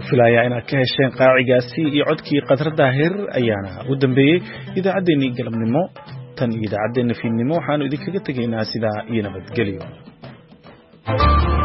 filayaa inaad ka hesheen qaacigaasi iyo codkii Qadar Daahir ayaana u dambeeyay idaacaddeenii galabnimo tan iyo idaacaddeenna fiidnimo waxaanu idinkaga tegaynaa sidaa iyo nabadgelyo